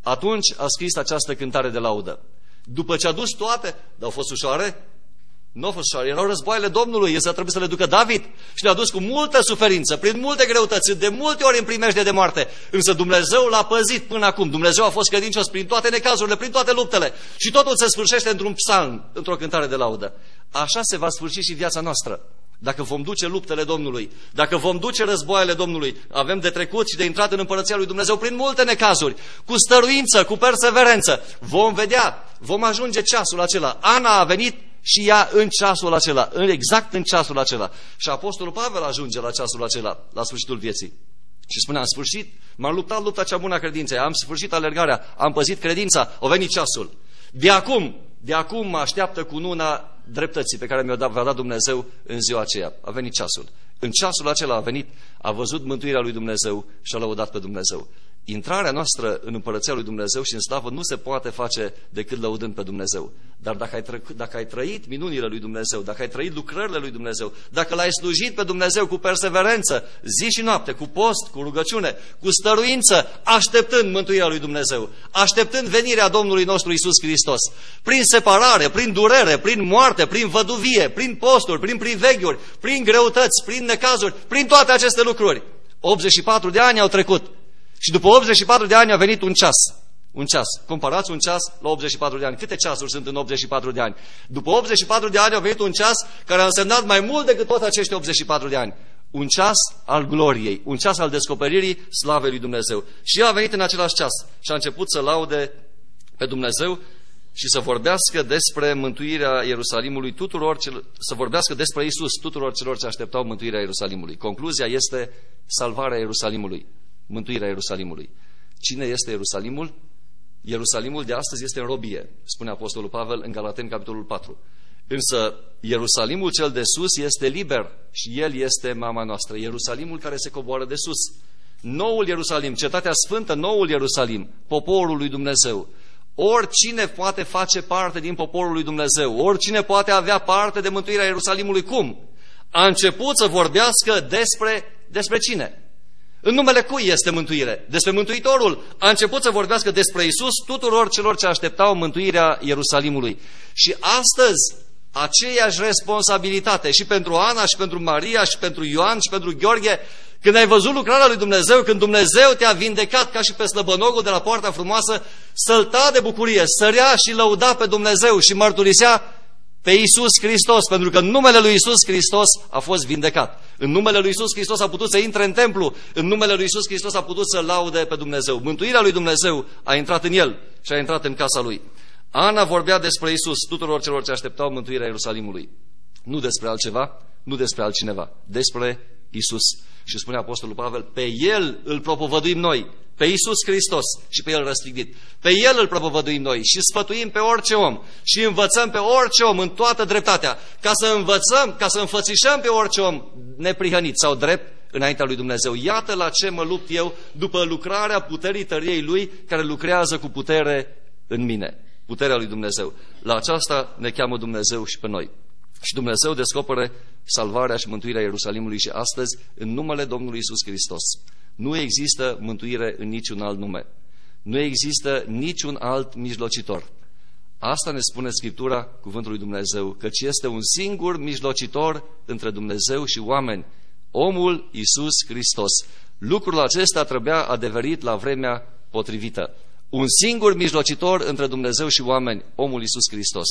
Speaker 1: Atunci a scris această cântare de laudă. După ce a dus toate, dar au fost ușoare? Nu au fost ușoare, erau războaiele Domnului, ăsta trebuie să le ducă David și le-a dus cu multă suferință, prin multe greutăți, de multe ori în primejdie de moarte. Însă Dumnezeu l-a păzit până acum. Dumnezeu a fost credincios prin toate necazurile, prin toate luptele și totul se sfârșește într-un psalm, într-o cântare de laudă. Așa se va sfârși și viața noastră. Dacă vom duce luptele Domnului, dacă vom duce războaiele Domnului, avem de trecut și de intrat în Împărăția lui Dumnezeu prin multe necazuri, cu stăruință, cu perseverență. Vom vedea, vom ajunge ceasul acela. Ana a venit și ea în ceasul acela, exact în ceasul acela. Și Apostolul Pavel ajunge la ceasul acela, la sfârșitul vieții. Și spune, am sfârșit, m-am luptat lupta cea bună a credinței, am sfârșit alergarea, am păzit credința, a venit ceasul. De acum, de acum mă așteaptă cununa dreptății pe care mi-o va da Dumnezeu în ziua aceea. A venit ceasul. În ceasul acela a venit, a văzut mântuirea lui Dumnezeu și a lăudat pe Dumnezeu. Intrarea noastră în Împărăția lui Dumnezeu și în slavă nu se poate face decât lăudând pe Dumnezeu. Dar dacă ai, tră, dacă ai trăit minunile lui Dumnezeu, dacă ai trăit lucrările lui Dumnezeu, dacă l-ai slujit pe Dumnezeu cu perseverență, zi și noapte, cu post, cu rugăciune, cu stăruință, așteptând mântuirea lui Dumnezeu, așteptând venirea Domnului nostru Iisus Hristos, prin separare, prin durere, prin moarte, prin văduvie, prin posturi, prin priveghiuri, prin greutăți, prin necazuri, prin toate aceste lucruri. optzeci și patru de ani au trecut. Și după optzeci și patru de ani a venit un ceas. Un ceas. Comparați un ceas la optzeci și patru de ani. Câte ceasuri sunt în optzeci și patru de ani? După optzeci și patru de ani a venit un ceas care a însemnat mai mult decât toți acești optzeci și patru de ani. Un ceas al gloriei, un ceas al descoperirii slavei lui Dumnezeu. Și el a venit în același ceas și a început să laude pe Dumnezeu și să vorbească despre mântuirea Ierusalimului tuturor, să vorbească despre Iisus tuturor celor ce așteptau mântuirea Ierusalimului. Concluzia este salvarea Ierusalimului. Mântuirea Ierusalimului. Cine este Ierusalimul? Ierusalimul de astăzi este în robie, spune Apostolul Pavel în Galateni, capitolul patru. Însă Ierusalimul cel de sus este liber și el este mama noastră. Ierusalimul care se coboară de sus. Noul Ierusalim, cetatea sfântă, noul Ierusalim, poporul lui Dumnezeu. Oricine poate face parte din poporul lui Dumnezeu, oricine poate avea parte de mântuirea Ierusalimului. Cum? A început să vorbească despre, despre cine? În numele cui este mântuire? Despre Mântuitorul. A început să vorbească despre Iisus tuturor celor ce așteptau mântuirea Ierusalimului. Și astăzi aceeași responsabilitate și pentru Ana, și pentru Maria, și pentru Ioan, și pentru Gheorghe. Când ai văzut lucrarea lui Dumnezeu, când Dumnezeu te-a vindecat ca și pe slăbănogul de la Poarta Frumoasă, sălta de bucurie, sărea și lăuda pe Dumnezeu și mărturisea pe Iisus Hristos, pentru că în numele lui Iisus Hristos a fost vindecat. În numele lui Iisus Hristos a putut să intre în templu, în numele lui Iisus Hristos a putut să laude pe Dumnezeu. Mântuirea lui Dumnezeu a intrat în el și a intrat în casa lui. Ana vorbea despre Iisus tuturor celor ce așteptau mântuirea Ierusalimului. Nu despre altceva, nu despre altcineva, despre Iisus. Și spune Apostolul Pavel, pe El îl propovăduim noi, pe Iisus Hristos și pe El răstignit. Pe El îl propovăduim noi și sfătuim pe orice om și învățăm pe orice om în toată dreptatea, ca să învățăm, ca să înfățișăm pe orice om neprihănit sau drept înaintea lui Dumnezeu. Iată la ce mă lupt eu după lucrarea puterii tăriei Lui, care lucrează cu putere în mine. Puterea lui Dumnezeu. La aceasta ne cheamă Dumnezeu și pe noi. Și Dumnezeu descoperă salvarea și mântuirea Ierusalimului și astăzi în numele Domnului Iisus Hristos. Nu există mântuire în niciun alt nume. Nu există niciun alt mijlocitor. Asta ne spune Scriptura, cuvântul lui Dumnezeu, căci este un singur mijlocitor între Dumnezeu și oameni, omul Iisus Hristos. Lucrul acesta trebuia adeverit la vremea potrivită. Un singur mijlocitor între Dumnezeu și oameni, omul Iisus Hristos.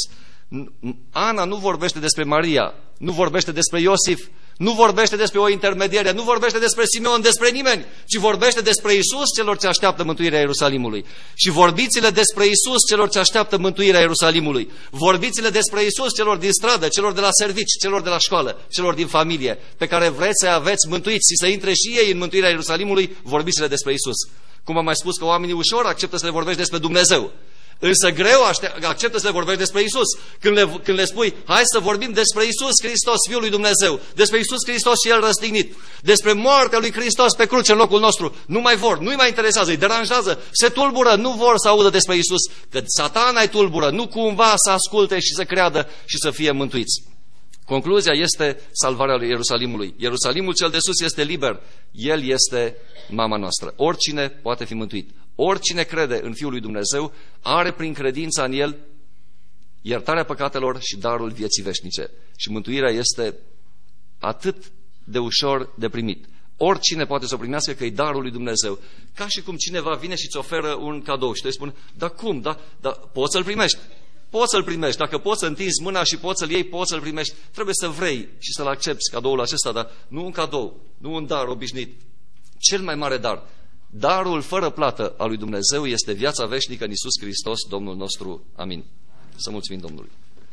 Speaker 1: Ana nu vorbește despre Maria, nu vorbește despre Iosif, nu vorbește despre o intermediere, nu vorbește despre Simeon, despre nimeni, ci vorbește despre Iisus celor ce așteaptă mântuirea Ierusalimului. Și vorbiți-le despre Iisus celor ce așteaptă mântuirea Ierusalimului. Vorbiți-le despre Iisus celor din stradă, celor de la servici, celor de la școală, celor din familie, pe care vreți să aveți mântuiți și să intre și ei în mântuirea Ierusalimului. Vorbiți-le despre Iisus. Cum am mai spus că oamenii ușor acceptă să le vorbești despre Dumnezeu, însă greu acceptă să le vorbești despre Iisus. Când le, când le spui, hai să vorbim despre Iisus Hristos, Fiul lui Dumnezeu, despre Iisus Hristos și El răstignit, despre moartea lui Hristos pe cruce în locul nostru, nu mai vor, nu-i mai interesează, îi deranjează, se tulbură, nu vor să audă despre Iisus, că Satana îi tulbură, nu cumva să asculte și să creadă și să fie mântuiți. Concluzia este salvarea lui Ierusalimului. Ierusalimul cel de sus este liber. El este mama noastră. Oricine poate fi mântuit. Oricine crede în Fiul lui Dumnezeu are prin credința în El iertarea păcatelor și darul vieții veșnice. Și mântuirea este atât de ușor de primit. Oricine poate să o primească, că e darul lui Dumnezeu. Ca și cum cineva vine și îți oferă un cadou și tu îi spui, da cum, da, da, poți să-l primești. Poți să-l primești. Dacă poți să întinzi mâna și poți să-l iei, poți să-l primești. Trebuie să vrei și să-l accepti, cadoul acesta, dar nu un cadou, nu un dar obișnuit. Cel mai mare dar, darul fără plată al lui Dumnezeu este viața veșnică în Iisus Hristos, Domnul nostru. Amin. Să mulțumim Domnului.